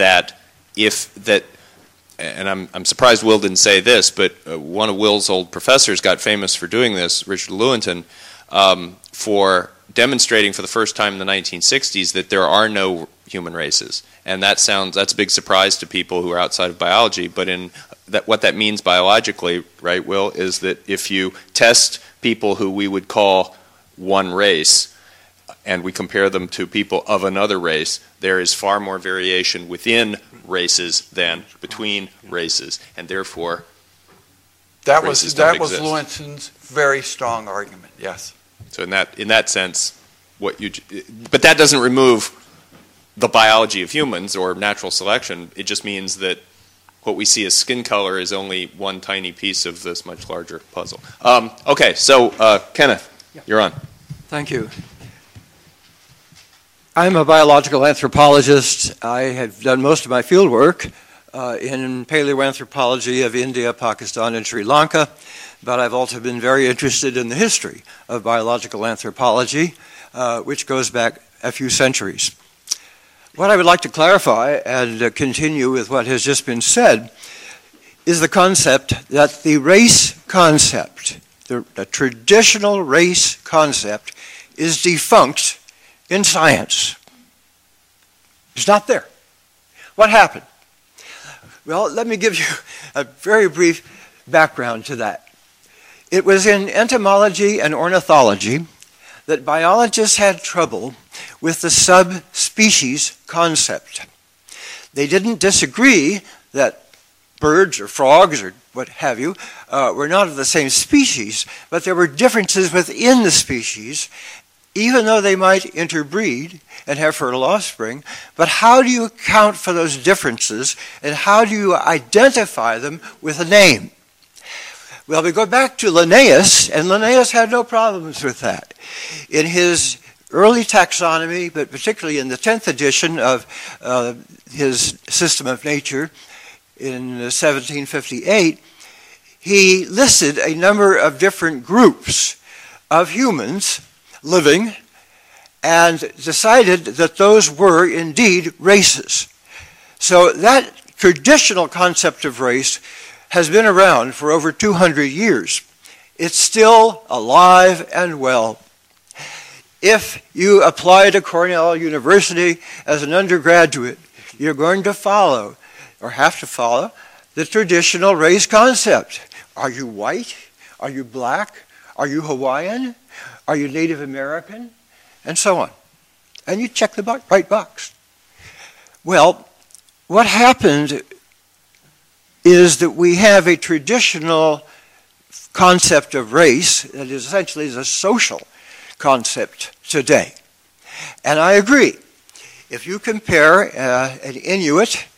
and I'm surprised Will didn't say this, but one of Will's old professors got famous for doing this, Richard Lewontin, for demonstrating for the first time in the 1960s that there are no human races. And that's a big surprise to people who are outside of biology, but what that means biologically, right, Will, is that if you test people who we would call one race, and we compare them to people of another race, there is far more variation within races than between races, and therefore that races was don't exist. Lewinson's very strong argument. Yes. So in that sense, but that doesn't remove the biology of humans or natural selection. It just means that what we see as skin color is only one tiny piece of this much larger puzzle. Okay, so Kenneth, you're on. Thank you. I'm a biological anthropologist. I have done most of my field work in paleoanthropology of India, Pakistan, and Sri Lanka, but I've also been very interested in the history of biological anthropology, which goes back a few centuries. What I would like to clarify and continue with what has just been said is the concept that the race concept, the traditional race concept, is defunct in science. It's not there. What happened? Well, let me give you a very brief background to that. It was in entomology and ornithology that biologists had trouble with the subspecies concept. They didn't disagree that birds or frogs or what have you were not of the same species, but there were differences within the species, even though they might interbreed and have fertile offspring. But how do you account for those differences, and how do you identify them with a name? Well, we go back to Linnaeus, and Linnaeus had no problems with that. In his early taxonomy, but particularly in the 10th edition of his System of Nature in 1758, he listed a number of different groups of humans living and decided that those were indeed races. So that traditional concept of race has been around for over 200 years. It's still alive and well. If you apply to Cornell University as an undergraduate, you're going to follow, or have to follow, the traditional race concept. Are you white? Are you black? Are you Hawaiian? Are you Native American? And so on. And you check the right box. Well, what happened is that we have a traditional concept of race that is essentially a social concept today. And I agree. If you compare an Inuit,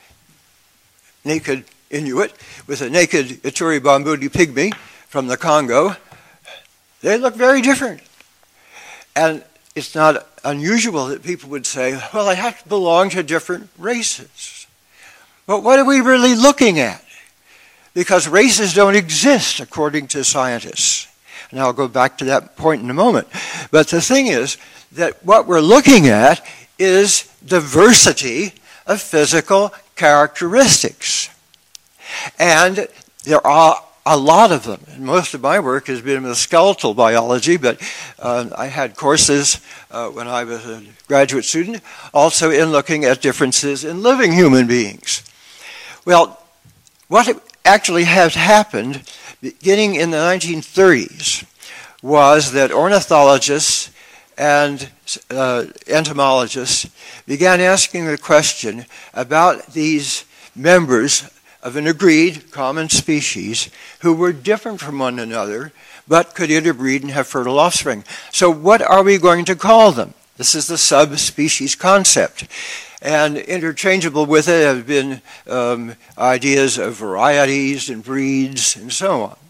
naked Inuit, with a naked Ituri Bambudi pygmy from the Congo, they look very different. And it's not unusual that people would say, well, I have to belong to different races. But what are we really looking at? Because races don't exist according to scientists. And I'll go back to that point in a moment. But the thing is that what we're looking at is diversity of physical characteristics. And there are a lot of them. And most of my work has been with skeletal biology, but I had courses when I was a graduate student also in looking at differences in living human beings. Well, what actually has happened beginning in the 1930s was that ornithologists and entomologists began asking the question about these members of an agreed common species who were different from one another but could interbreed and have fertile offspring. So what are we going to call them? This is the subspecies concept. And interchangeable with it have been ideas of varieties and breeds and so on.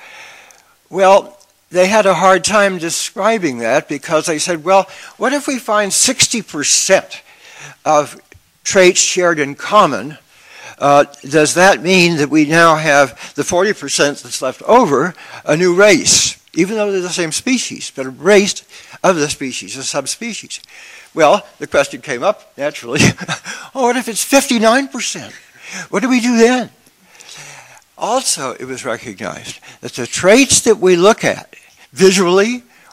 Well, they had a hard time describing that because they said, well, what if we find 60% of traits shared in common? Does that mean that we now have the 40% that's left over, a new race, even though they're the same species, but a race of the species, a subspecies? Well, the question came up naturally, oh, what if it's 59%? What do we do then? Also, it was recognized that the traits that we look at visually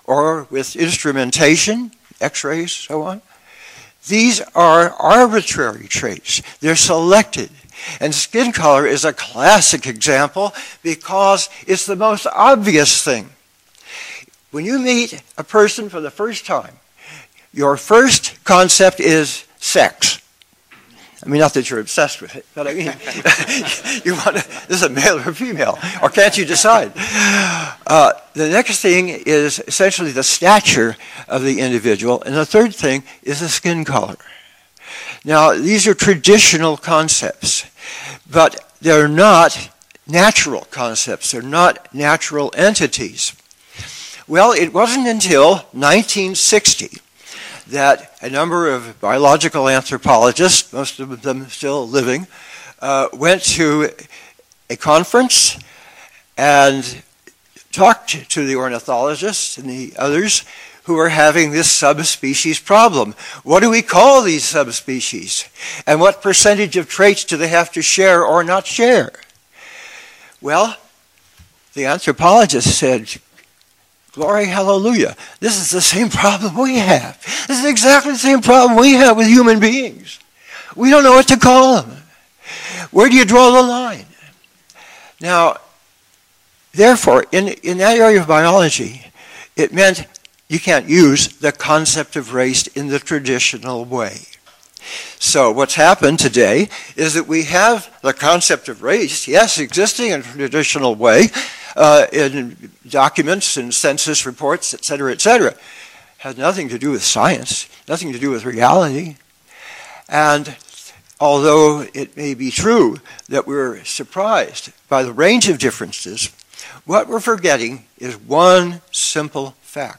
or with instrumentation, X-rays, so on. These are arbitrary traits. They're selected. And skin color is a classic example because it's the most obvious thing. When you meet a person for the first time, your first concept is sex. I mean, not that you're obsessed with it, but I mean, you want to, this is a male or female, or can't you decide? The next thing is essentially the stature of the individual, and the third thing is the skin color. Now, these are traditional concepts, but they're not natural concepts. They're not natural entities. Well, it wasn't until 1960 that a number of biological anthropologists, most of them still living, went to a conference and talked to the ornithologists and the others who were having this subspecies problem. What do we call these subspecies? And what percentage of traits do they have to share or not share? Well, the anthropologists said, glory, hallelujah. This is the same problem we have. This is exactly the same problem we have with human beings. We don't know what to call them. Where do you draw the line? Now, therefore, in that area of biology, it meant you can't use the concept of race in the traditional way. So what's happened today is that we have the concept of race, yes, existing in a traditional way, in documents and census reports, et cetera, has nothing to do with science, nothing to do with reality. And although it may be true that we're surprised by the range of differences, what we're forgetting is one simple fact.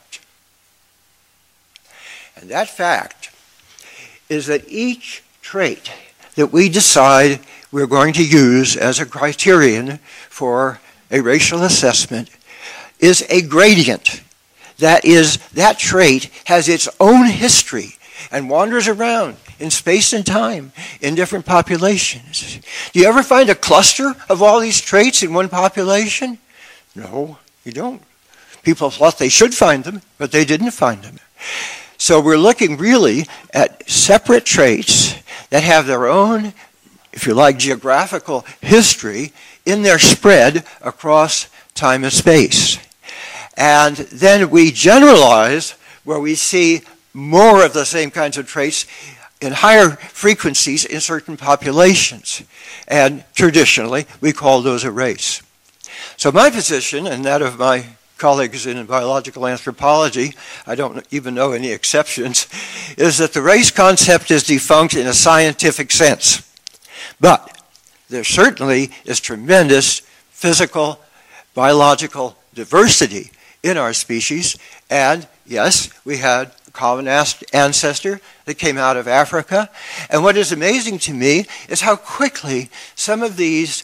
And that fact is that each trait that we decide we're going to use as a criterion for a racial assessment is a gradient. That is, that trait has its own history and wanders around in space and time in different populations. Do you ever find a cluster of all these traits in one population? No, you don't. People thought they should find them, but they didn't find them. So we're looking really at separate traits that have their own, if you like, geographical history in their spread across time and space. And then we generalize where we see more of the same kinds of traits in higher frequencies in certain populations. And traditionally, we call those a race. So my position, and that of my colleagues in biological anthropology, I don't even know any exceptions, is that the race concept is defunct in a scientific sense. But there certainly is tremendous physical, biological diversity in our species. And yes, we had a common ancestor that came out of Africa. And what is amazing to me is how quickly some of these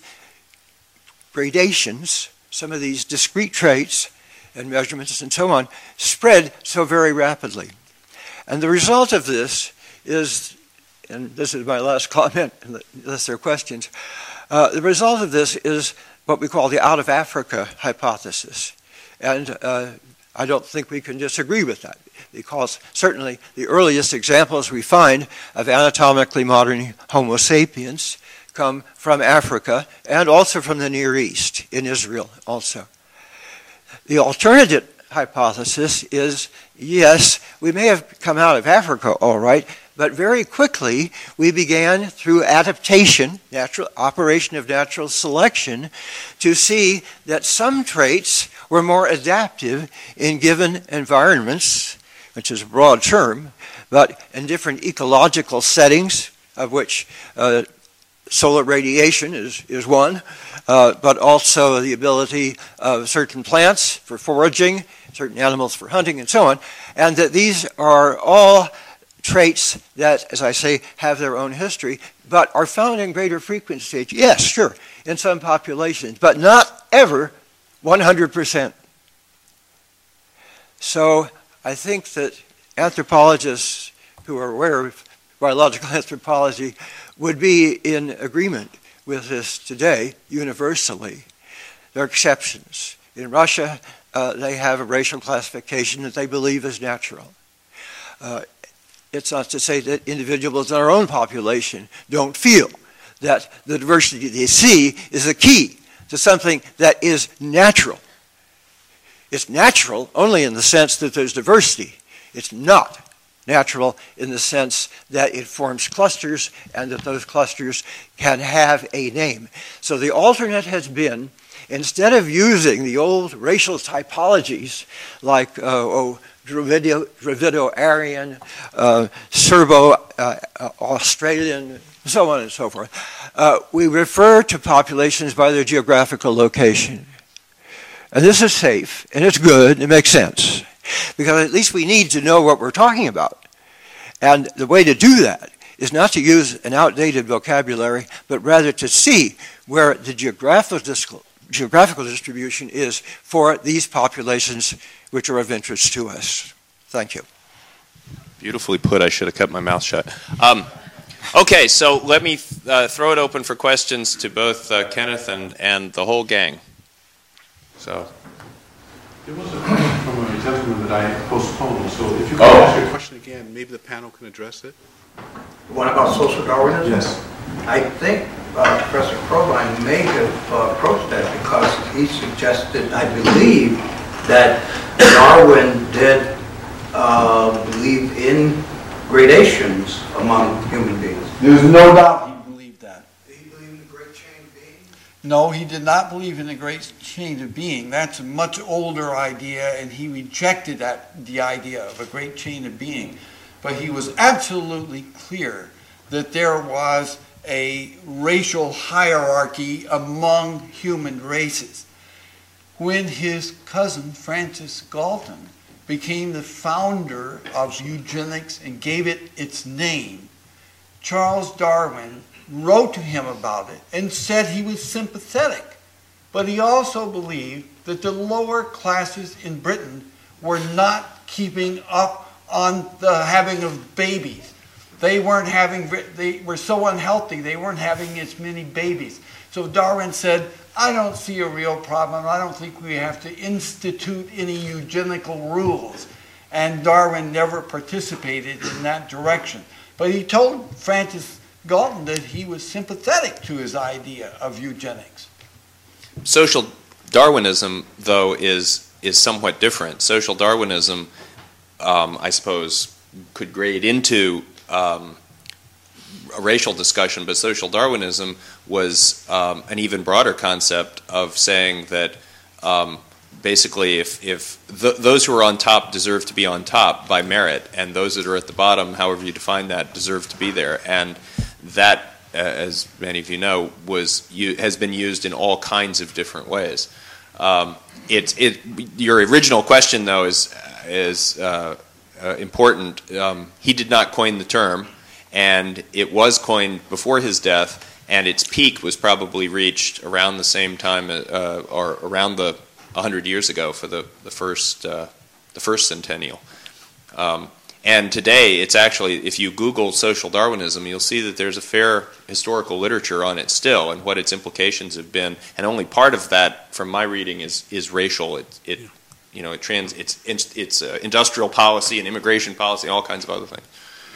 gradations, some of these discrete traits and measurements and so on, spread so very rapidly. And the result of this is, and this is my last comment, unless there are questions, the result of this is what we call the out of Africa hypothesis. And I don't think we can disagree with that, because certainly the earliest examples we find of anatomically modern Homo sapiens come from Africa and also from the Near East, in Israel also. The alternative hypothesis is, yes, we may have come out of Africa, all right, but very quickly we began, through adaptation, natural operation of natural selection, to see that some traits were more adaptive in given environments, which is a broad term, but in different ecological settings, of which solar radiation is one, but also the ability of certain plants for foraging, certain animals for hunting, and so on, and that these are all traits that, as I say, have their own history, but are found in greater frequency. Yes, sure, in some populations, but not ever 100%. So I think that anthropologists who are aware of biological anthropology would be in agreement with this today, universally. There are exceptions. In Russia, they have a racial classification that they believe is natural. It's not to say that individuals in our own population don't feel that the diversity they see is a key to something that is natural. It's natural only in the sense that there's diversity. It's not natural in the sense that it forms clusters and that those clusters can have a name. So the alternate has been, instead of using the old racial typologies like Dravido-Aryan, Serbo-Australian, so on and so forth, we refer to populations by their geographical location. And this is safe, and it's good, and it makes sense, because at least we need to know what we're talking about. And the way to do that is not to use an outdated vocabulary, but rather to see where the geographical distribution is for these populations which are of interest to us. Thank you. Beautifully put. I should have kept my mouth shut. Okay, so let me throw it open for questions to both Kenneth and the whole gang. So. There was a question from a gentleman that I postponed, so if you could ask your question again, maybe the panel can address it. What about social Darwinism? Yes. I think Professor Provine may have approached that because he suggested, I believe, that Darwin did believe in gradations among human beings. There's no doubt he believed that. Did he believe in the great chain of being? No, he did not believe in the great chain of being. That's a much older idea, and he rejected the idea of a great chain of being. But he was absolutely clear that there was a racial hierarchy among human races. When his cousin, Francis Galton, became the founder of eugenics and gave it its name, Charles Darwin wrote to him about it and said he was sympathetic. But he also believed that the lower classes in Britain were not keeping up on the having of babies. They were so unhealthy, they weren't having as many babies. So Darwin said, I don't see a real problem. I don't think we have to institute any eugenical rules. And Darwin never participated in that direction. But he told Francis Galton that he was sympathetic to his idea of eugenics. Social Darwinism, though, is somewhat different. Social Darwinism, I suppose, could grade into a racial discussion, but social Darwinism was an even broader concept of saying that basically if those who are on top deserve to be on top by merit, and those that are at the bottom, however you define that, deserve to be there. And that, as many of you know, has been used in all kinds of different ways. Your original question, though, is important. He did not coin the term, and it was coined before his death, and its peak was probably reached around the same time, or around 100 years ago for the first centennial. And today, it's actually, if you Google social Darwinism, you'll see that there's a fair historical literature on it still, and what its implications have been. And only part of that, from my reading, is racial. It's industrial policy and immigration policy, and all kinds of other things.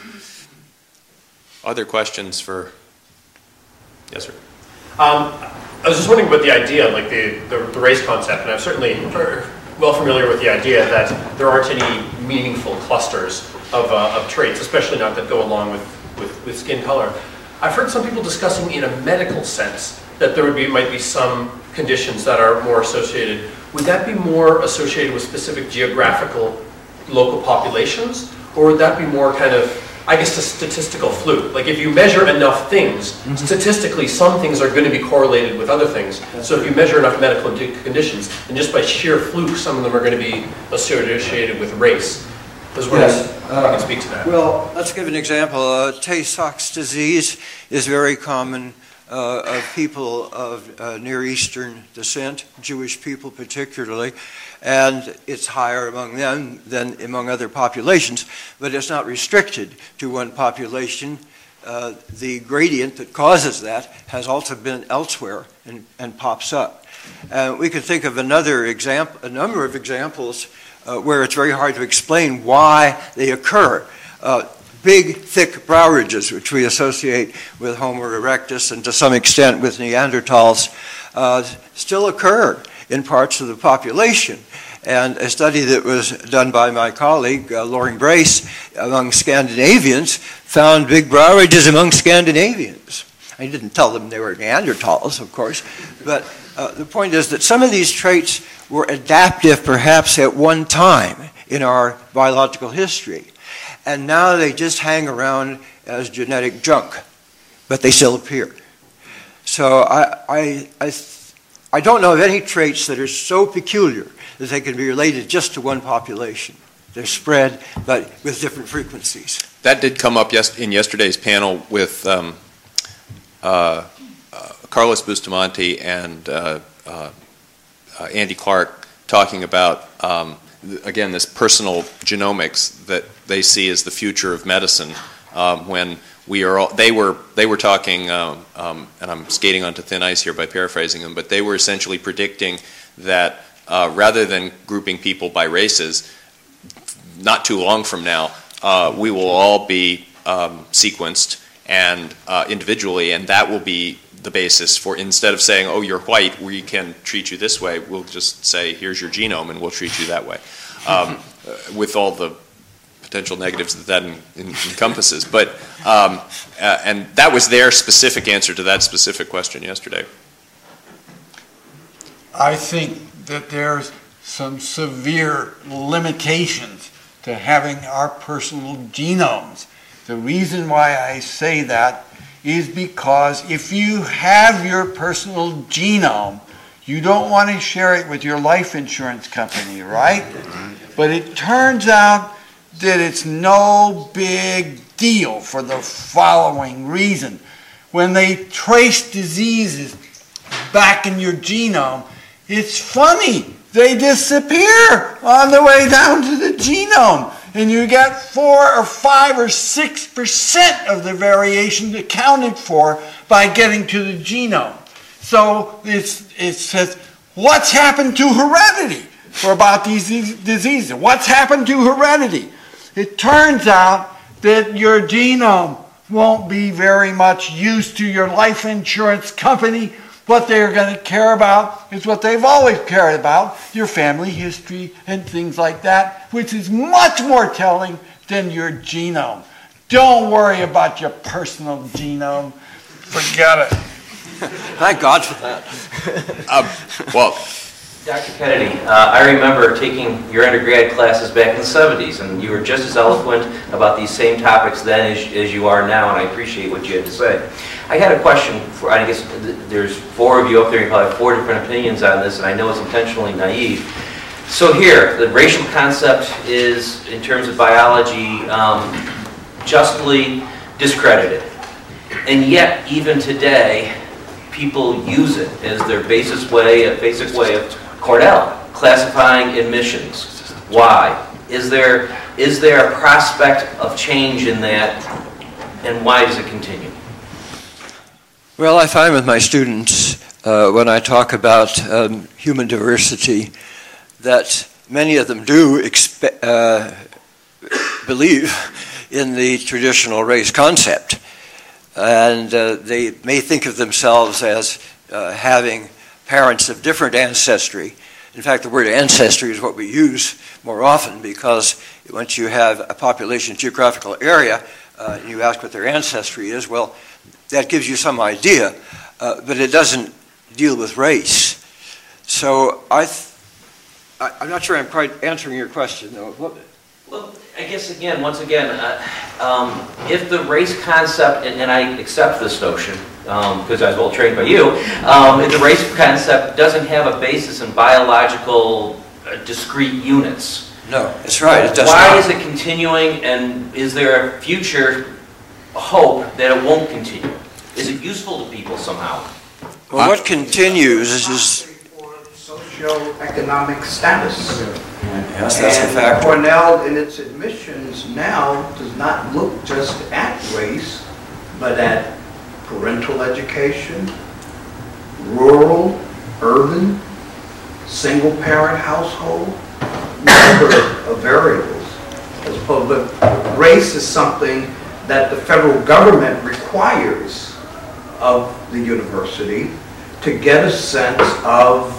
Other questions for? Yes, sir. I was just wondering about the idea, like the race concept, and I'm certainly well familiar with the idea that there aren't any meaningful clusters of traits, especially not that go along with skin color. I've heard some people discussing in a medical sense that there might be some conditions that are more associated. Would that be more associated with specific geographical local populations, or would that be more kind of, I guess, a statistical fluke? Like if you measure enough things, statistically some things are going to be correlated with other things. So if you measure enough medical conditions, then just by sheer fluke, some of them are going to be associated with race. I can speak to that. Well, let's give an example. Tay-Sachs disease is very common of people of Near Eastern descent, Jewish people particularly, and it's higher among them than among other populations, but it's not restricted to one population. the gradient that causes that has also been elsewhere and pops up. We can think of a number of examples where it's very hard to explain why they occur. Big, thick brow ridges, which we associate with Homo erectus and to some extent with Neanderthals, still occur in parts of the population. And a study that was done by my colleague, Loring Brace, among Scandinavians, found big brow ridges among Scandinavians. I didn't tell them they were Neanderthals, of course, but the point is that some of these traits were adaptive perhaps at one time in our biological history. And now they just hang around as genetic junk, but they still appear. So I don't know of any traits that are so peculiar that they can be related just to one population. They're spread, but with different frequencies. That did come up in yesterday's panel with Carlos Bustamante and Andy Clark talking about again, this personal genomics that they see as the future of medicine. When we are all, they were talking, and I'm skating onto thin ice here by paraphrasing them, but they were essentially predicting that rather than grouping people by races, not too long from now, we will all be sequenced and individually, and that will be the basis for, instead of saying, oh, you're white, we can treat you this way, we'll just say, here's your genome, and we'll treat you that way, with all the potential negatives that encompasses. But, and that was their specific answer to that specific question yesterday. I think that there's some severe limitations to having our personal genomes. The reason why I say that is because if you have your personal genome, you don't want to share it with your life insurance company, right? But it turns out that it's no big deal for the following reason. When they trace diseases back in your genome, it's funny. They disappear on the way down to the genome. And you get 4 or 5 or 6% of the variation accounted for by getting to the genome. So it says, what's happened to heredity for about these diseases? What's happened to heredity? It turns out that your genome won't be very much used to your life insurance company. What they're going to care about is what they've always cared about, your family history and things like that, which is much more telling than your genome. Don't worry about your personal genome. Forget it. Thank God for that. Well, Dr. Kennedy, I remember taking your undergrad classes back in the 70s, and you were just as eloquent about these same topics then as you are now, and I appreciate what you had to say. I had a question for, I guess there's 4 of you up there, you probably have 4 different opinions on this, and I know it's intentionally naive. So here, the racial concept is, in terms of biology, justly discredited. And yet, even today, people use it as their basic way of Cornell, classifying admissions. Why? Is there a prospect of change in that, and why does it continue? Well, I find with my students, when I talk about human diversity, that many of them do believe in the traditional race concept. And they may think of themselves as having parents of different ancestry. In fact, the word ancestry is what we use more often, because once you have a population geographical area, and you ask what their ancestry is, well, that gives you some idea, but it doesn't deal with race. So I'm not sure I'm quite answering your question, though. Well, I guess once again, if the race concept, and I accept this notion, because I was well trained by you, if the race concept doesn't have a basis in biological discrete units. No, that's right. It does Why not. is it continuing, and is there a future hope that it won't continue? Is it useful to people somehow? Well, what continues is Socioeconomic status. Yes, that's a fact. Cornell, in its admissions now, does not look just at race, but at parental education, rural, urban, single-parent household, number of variables. But race is something that the federal government requires of the university to get a sense of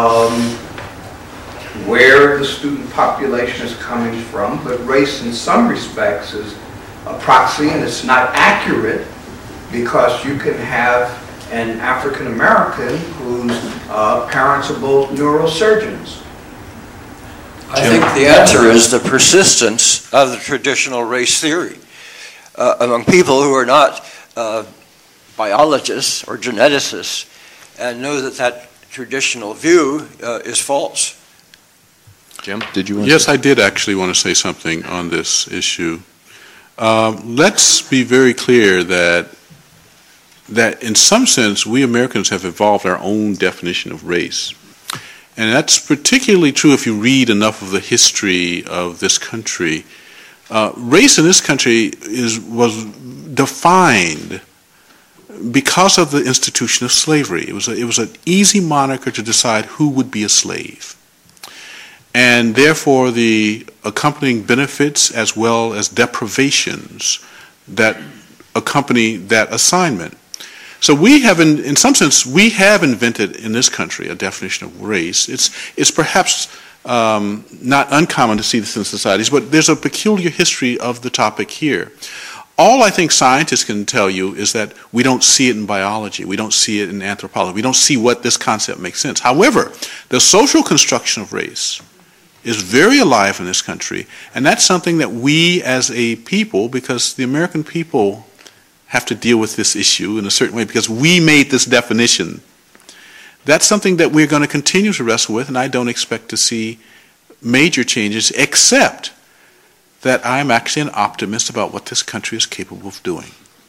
where the student population is coming from. But race in some respects is a proxy, and it's not accurate, because you can have an African American whose parents are both neurosurgeons. I think the answer is the persistence of the traditional race theory among people who are not biologists or geneticists and know that that traditional view is false. Jim, did you want Yes, I did actually want to say something on this issue. Let's be very clear that in some sense we Americans have evolved our own definition of race. And that's particularly true if you read enough of the history of this country. Race in this country was defined because of the institution of slavery. It was an easy moniker to decide who would be a slave. And therefore the accompanying benefits as well as deprivations that accompany that assignment. So we have, in some sense, we have invented in this country a definition of race. It's perhaps not uncommon to see this in societies, but there's a peculiar history of the topic here. All I think scientists can tell you is that we don't see it in biology, we don't see it in anthropology, we don't see what this concept makes sense. However, the social construction of race is very alive in this country, and that's something that we as a people, because the American people have to deal with this issue in a certain way because we made this definition. That's something that we're going to continue to wrestle with, and I don't expect to see major changes, except that I'm actually an optimist about what this country is capable of doing.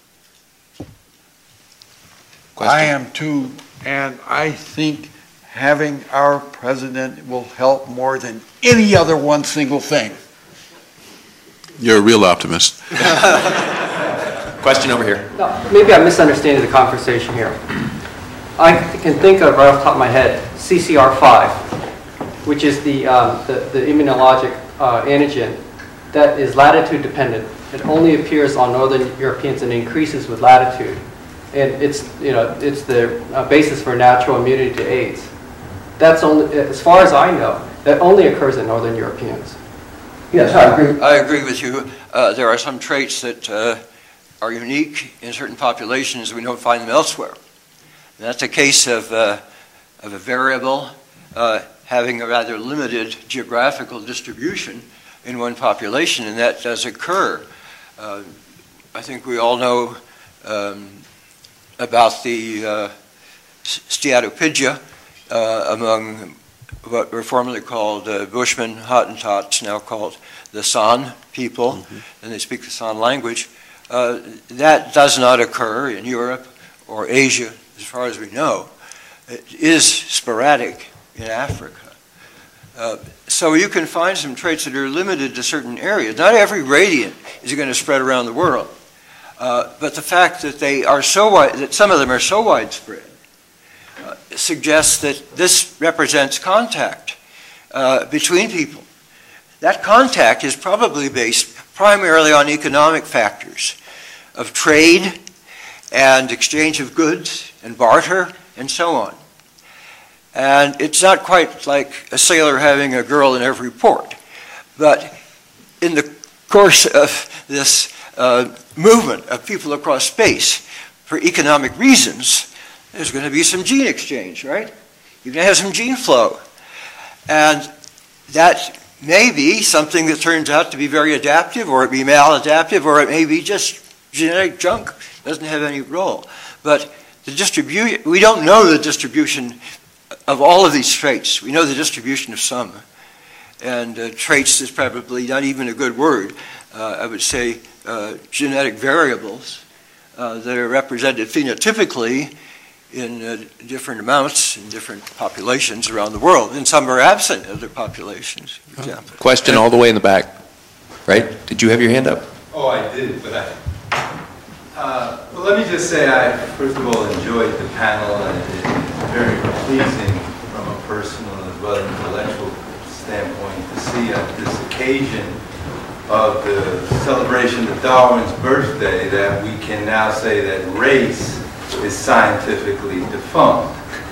I am too, and I think having our president will help more than any other one single thing. You're a real optimist. Question over here. No, maybe I'm misunderstanding the conversation here. I can think of, right off the top of my head, CCR5, which is the immunologic antigen that is latitude dependent. It only appears on Northern Europeans and increases with latitude. And it's the basis for natural immunity to AIDS. That's only, as far as I know, that only occurs in Northern Europeans. Yes, I agree with you. There are some traits that are unique in certain populations. We don't find them elsewhere. And that's a case of a variable having a rather limited geographical distribution in one population, and that does occur. I think we all know about the Steatopygia among what were formerly called Bushmen Hottentots, now called the San people, and they speak the San language. That does not occur in Europe or Asia, as far as we know. It is sporadic in Africa. So you can find some traits that are limited to certain areas. Not every radiant is going to spread around the world. But the fact that they are so wide, that some of them are so widespread, suggests that this represents contact between people. That contact is probably based primarily on economic factors of trade and exchange of goods and barter and so on. And it's not quite like a sailor having a girl in every port. But in the course of this movement of people across space for economic reasons, there's going to be some gene exchange, right? You're going to have some gene flow. And that may be something that turns out to be very adaptive, or it be maladaptive, or it may be just genetic junk, doesn't have any role. But the distribution, we don't know the distribution of all of these traits. We know the distribution of some. And traits is probably not even a good word. I would say genetic variables that are represented phenotypically in different amounts in different populations around the world. And some are absent in other populations, for example. Question all the way in the back, right? Did you have your hand up? Oh, I did, but Well, let me just say I, first of all, enjoyed the panel, and it's very pleasing from a personal as well as intellectual standpoint to see at this occasion of the celebration of Darwin's birthday that we can now say that race is scientifically defunct.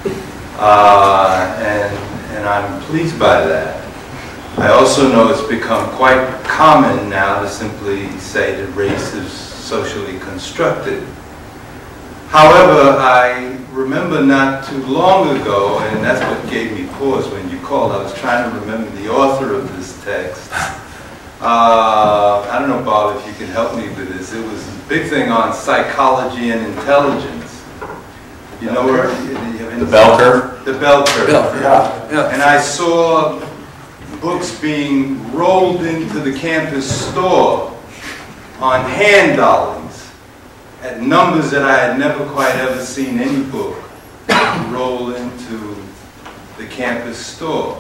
And I'm pleased by that. I also know it's become quite common now to simply say that race is socially constructed. However, I remember not too long ago, and that's what gave me pause when you called, I was trying to remember the author of this text. I don't know, Bob, if you can help me with this. It was a big thing on psychology and intelligence. You know where? The bell curve? The bell curve. Yeah. And I saw books being rolled into the campus store on hand dollies at numbers that I had never quite ever seen any book roll into the campus store.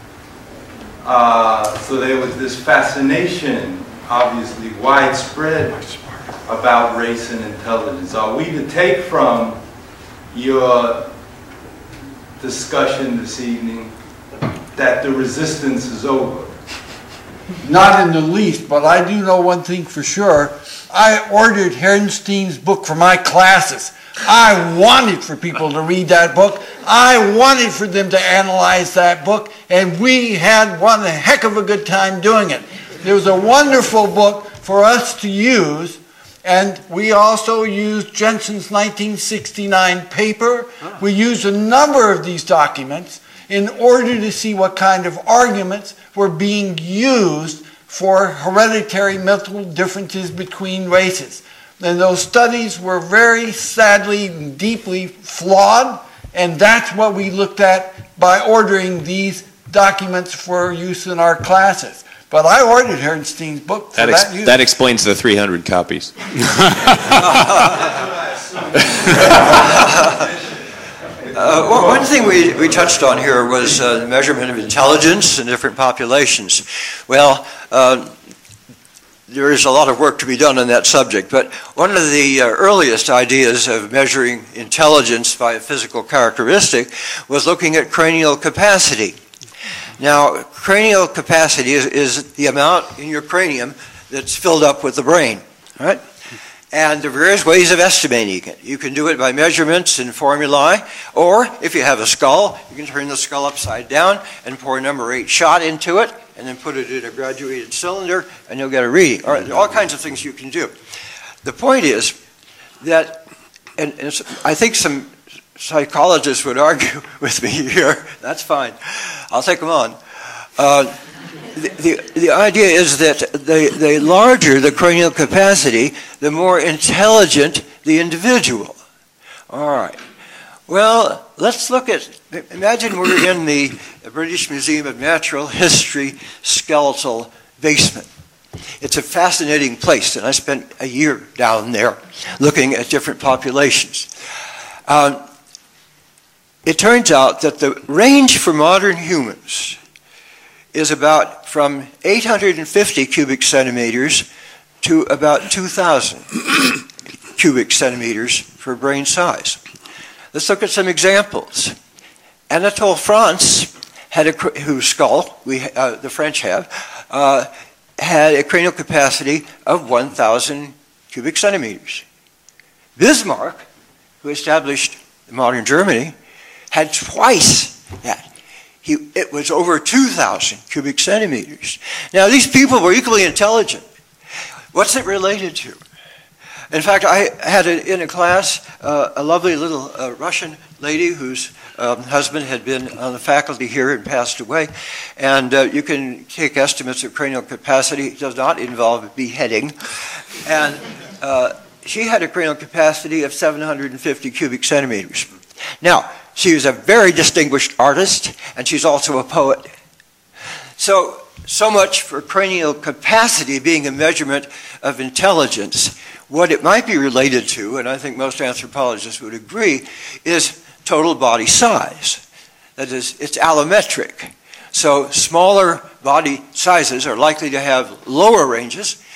So there was this fascination, obviously widespread, about race and intelligence. Are we to take from your discussion this evening that the resistance is over? Not in the least, but I do know one thing for sure. I ordered Herrnstein's book for my classes. I wanted for people to read that book. I wanted for them to analyze that book, and we had one heck of a good time doing it. It was a wonderful book for us to use, and we also used Jensen's 1969 paper. We used a number of these documents in order to see what kind of arguments were being used for hereditary mental differences between races. And those studies were very sadly and deeply flawed, and that's what we looked at by ordering these documents for use in our classes. But I ordered Herrnstein's book for that use. That explains the 300 copies. One thing we touched on here was the measurement of intelligence in different populations. Well, there is a lot of work to be done on that subject, but one of the earliest ideas of measuring intelligence by a physical characteristic was looking at cranial capacity. Now, cranial capacity is the amount in your cranium that's filled up with the brain, right? And there are various ways of estimating it. You can do it by measurements and formulae, or if you have a skull, you can turn the skull upside down and pour number 8 shot into it, and then put it in a graduated cylinder, and you'll get a reading. All kinds of things you can do. The point is that, and I think some psychologists would argue with me here. That's fine. I'll take them on. The idea is that the larger the cranial capacity, the more intelligent the individual. All right. Well, let's look at, imagine we're in the British Museum of Natural History skeletal basement. It's a fascinating place, and I spent a year down there looking at different populations. It turns out that the range for modern humans is about from 850 cubic centimeters to about 2,000 cubic centimeters for brain size. Let's look at some examples. Anatole France had whose skull the French have had a cranial capacity of 1,000 cubic centimeters. Bismarck, who established modern Germany, had twice that. It was over 2,000 cubic centimeters. Now, these people were equally intelligent. What's it related to? In fact, I had in a class a lovely little Russian lady whose husband had been on the faculty here and passed away. And you can take estimates of cranial capacity. It does not involve beheading. And she had a cranial capacity of 750 cubic centimeters. Now, she was a very distinguished artist, and she's also a poet. So much for cranial capacity being a measurement of intelligence. What it might be related to, and I think most anthropologists would agree, is total body size. That is, it's allometric. So smaller body sizes are likely to have lower ranges,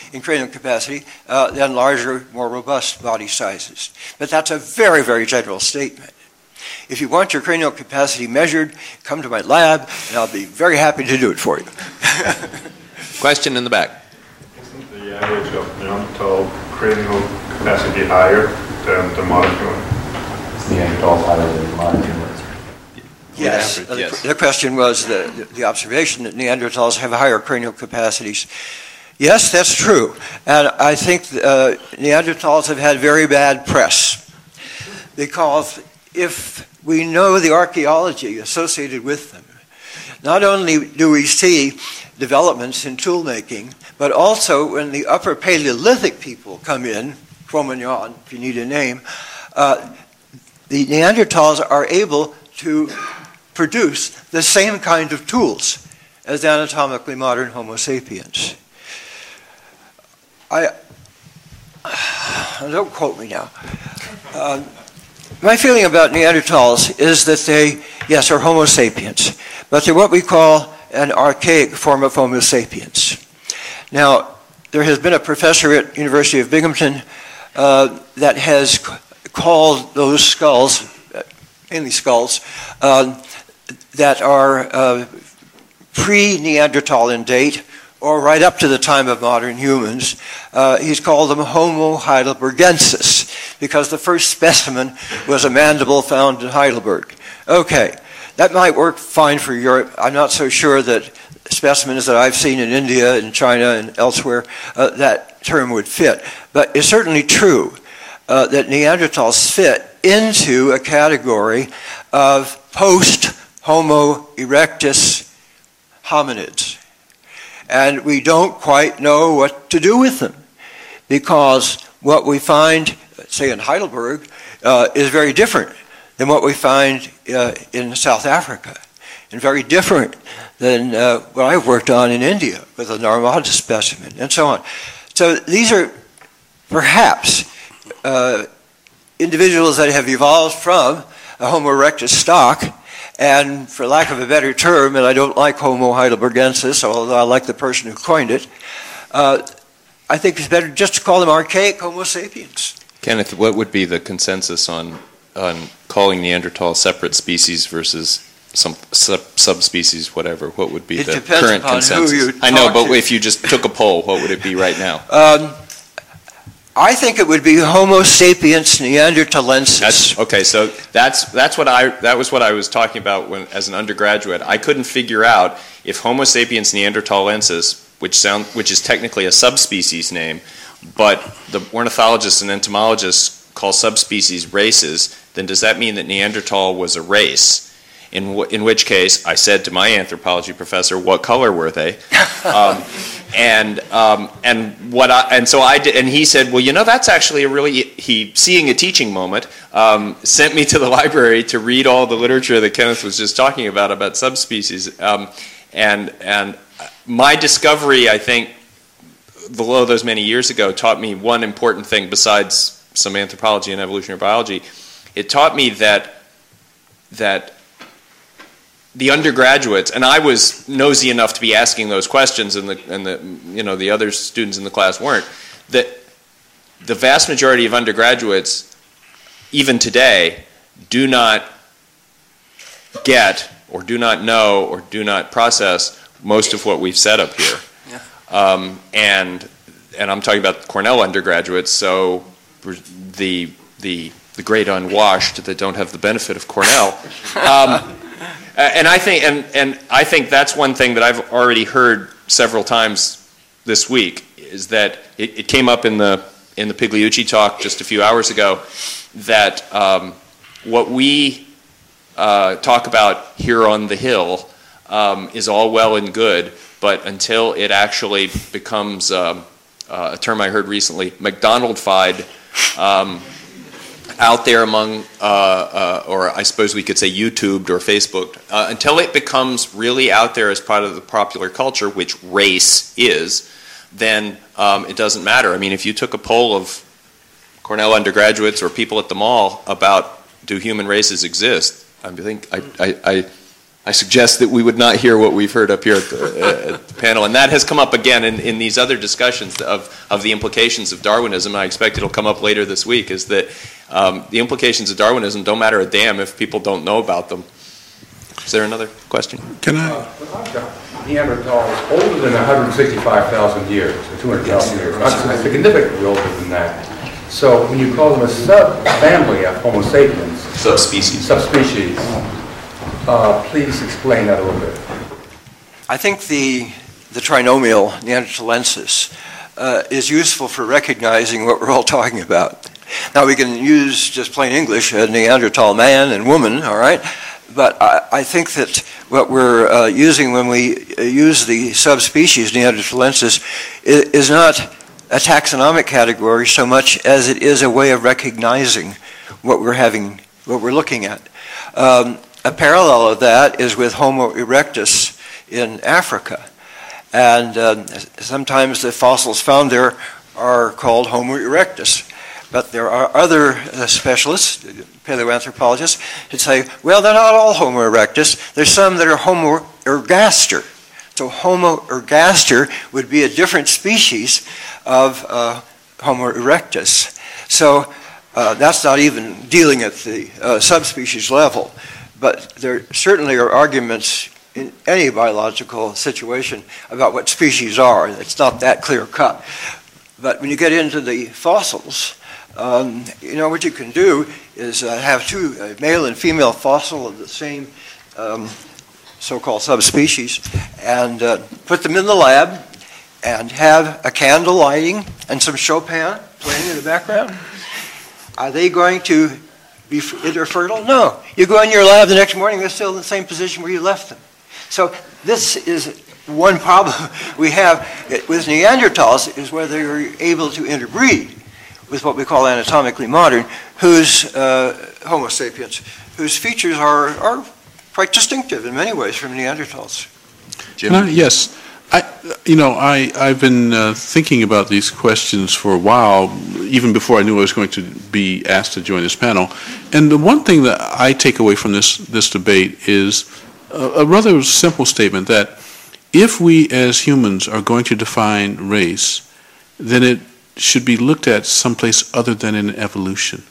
in cranial capacity than larger, more robust body sizes. But that's a very, very general statement. If you want your cranial capacity measured, come to my lab, and I'll be very happy to do it for you. Question in the back. Isn't the average of Neanderthal cranial capacity higher than the modern human? Is Neanderthals higher than modern humans? Yes. The question was the observation that Neanderthals have higher cranial capacities. Yes, that's true. And I think Neanderthals have had very bad press, because if we know the archaeology associated with them, not only do we see developments in tool making, but also when the upper Paleolithic people come in, Cro-Magnon, if you need a name, the Neanderthals are able to produce the same kind of tools as anatomically modern Homo sapiens. Don't quote me now. My feeling about Neanderthals is that they, yes, are Homo sapiens, but they're what we call an archaic form of Homo sapiens. Now, there has been a professor at University of Binghamton that has called those skulls, mainly skulls, that are pre-Neanderthal in date, or right up to the time of modern humans. He's called them Homo heidelbergensis, because the first specimen was a mandible found in Heidelberg. Okay, that might work fine for Europe. I'm not so sure that specimens that I've seen in India and China and elsewhere, that term would fit. But it's certainly true that Neanderthals fit into a category of post-Homo erectus hominids. And we don't quite know what to do with them, because what we find, say in Heidelberg, is very different than what we find in South Africa, and very different than what I've worked on in India with a Narmada specimen, and so on. So these are perhaps individuals that have evolved from a Homo erectus stock, and for lack of a better term, and I don't like Homo heidelbergensis, although I like the person who coined it, I think it's better just to call them archaic Homo sapiens. Kenneth, what would be the consensus on calling Neanderthal separate species versus some subspecies, whatever? What would be the current consensus? I know, but if you just took a poll, what would it be right now? I think it would be Homo sapiens neanderthalensis. Okay, so that was what I was talking about when, as an undergraduate. I couldn't figure out if Homo sapiens neanderthalensis, which is technically a subspecies name, but the ornithologists and entomologists call subspecies races, then does that mean that Neanderthal was a race? In which case, I said to my anthropology professor, "What color were they?" And so I did, and he said, "Well, you know, that's actually seeing a teaching moment." Sent me to the library to read all the literature that Kenneth was just talking about subspecies, and my discovery, I think, below those many years ago, taught me one important thing besides some anthropology and evolutionary biology. It taught me that the undergraduates, and I was nosy enough to be asking those questions, and the other students in the class weren't, that the vast majority of undergraduates, even today, do not get or do not know or do not process most of what we've said up here. Yeah. And I'm talking about Cornell undergraduates, so the great unwashed that don't have the benefit of Cornell. And I think that's one thing that I've already heard several times this week, is that it came up in the Pigliucci talk just a few hours ago, that what we talk about here on the Hill is all well and good, but until it actually becomes a term I heard recently, McDonald-fied, out there among, or I suppose we could say YouTubed or Facebooked, until it becomes really out there as part of the popular culture, which race is, then it doesn't matter. I mean, if you took a poll of Cornell undergraduates or people at the mall about do human races exist, I think I suggest that we would not hear what we've heard up here at the panel. And that has come up again in these other discussions of the implications of Darwinism. I expect it'll come up later this week, is that the implications of Darwinism don't matter a damn if people don't know about them. Is there another question? Can I? Neanderthals older than 165,000 years, or 200,000 years, not significantly older than that. So when you call them a subfamily of Homo sapiens, subspecies, please explain that a little bit. I think the trinomial Neanderthalensis is useful for recognizing what we're all talking about. Now we can use just plain English, Neanderthal man and woman, all right? But I think that what we're using when we use the subspecies Neanderthalensis is not a taxonomic category so much as it is a way of recognizing what we're looking at. A parallel of that is with Homo erectus in Africa. And sometimes the fossils found there are called Homo erectus. But there are other specialists, paleoanthropologists, that say, well, they're not all Homo erectus. There's some that are Homo ergaster. So Homo ergaster would be a different species of Homo erectus. So that's not even dealing at the subspecies level. But there certainly are arguments in any biological situation about what species are. It's not that clear cut. But when you get into the fossils, what you can do is have two, a male and female fossil of the same so-called subspecies, and put them in the lab and have a candle lighting and some Chopin playing in the background. Are they going to be interfertile? No. You go in your lab the next morning, they're still in the same position where you left them. So this is one problem we have with Neanderthals, is whether you're able to interbreed with what we call anatomically modern, whose Homo sapiens, whose features are quite distinctive in many ways from Neanderthals. Jim? Yes. I've been thinking about these questions for a while, even before I knew I was going to be asked to join this panel. And the one thing that I take away from this debate is a rather simple statement that if we as humans are going to define race, then it should be looked at someplace other than in evolution.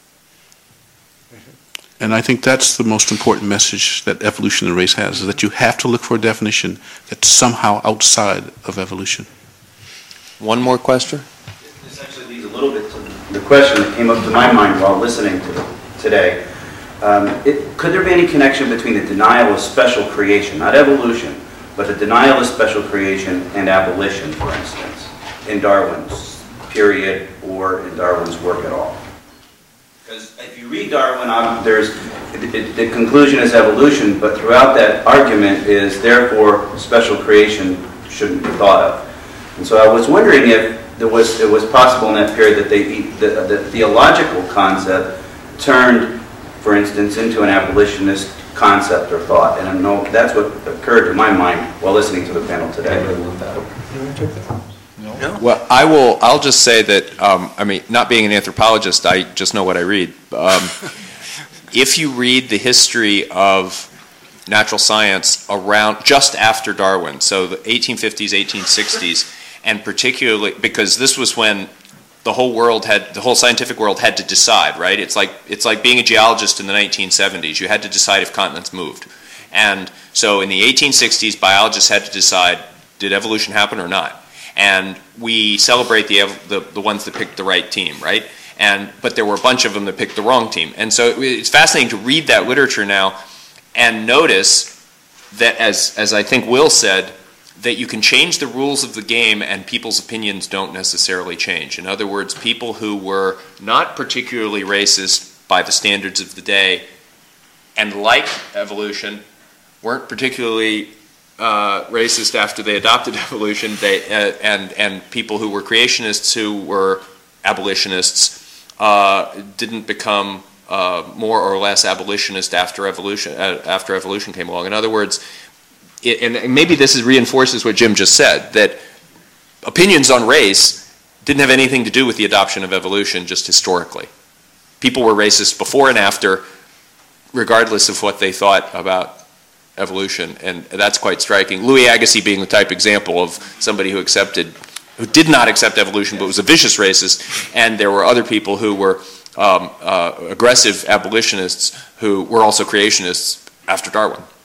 And I think that's the most important message that evolution and race has, is that you have to look for a definition that's somehow outside of evolution. One more question? This actually leads a little bit to the question that came up to my mind while listening to today. Could there be any connection between the denial of special creation, not evolution, but the denial of special creation and abolition, for instance, in Darwin's period or in Darwin's work at all? Because if you read Darwin, the conclusion is evolution, but throughout that argument is therefore special creation shouldn't be thought of. And so I was wondering if it was possible in that period that the theological concept turned, for instance, into an abolitionist concept or thought. And I know that's what occurred to my mind while listening to the panel today. No. Well, I'll just say that, not being an anthropologist, I just know what I read. If you read the history of natural science around just after Darwin, so the 1850s, 1860s, and particularly because this was when the whole scientific world had to decide, right? It's like being a geologist in the 1970s. You had to decide if continents moved. And so in the 1860s, biologists had to decide, did evolution happen or not? And we celebrate the ones that picked the right team, right? But there were a bunch of them that picked the wrong team. And so it's fascinating to read that literature now and notice that, as I think Will said, that you can change the rules of the game and people's opinions don't necessarily change. In other words, people who were not particularly racist by the standards of the day and liked evolution weren't particularly racist after they adopted evolution, and people who were creationists who were abolitionists didn't become more or less abolitionist after evolution came along. In other words, and maybe this reinforces what Jim just said, that opinions on race didn't have anything to do with the adoption of evolution just historically. People were racist before and after, regardless of what they thought about evolution, and that's quite striking. Louis Agassiz being the type example of somebody who did not accept evolution but was a vicious racist, and there were other people who were aggressive abolitionists who were also creationists after Darwin.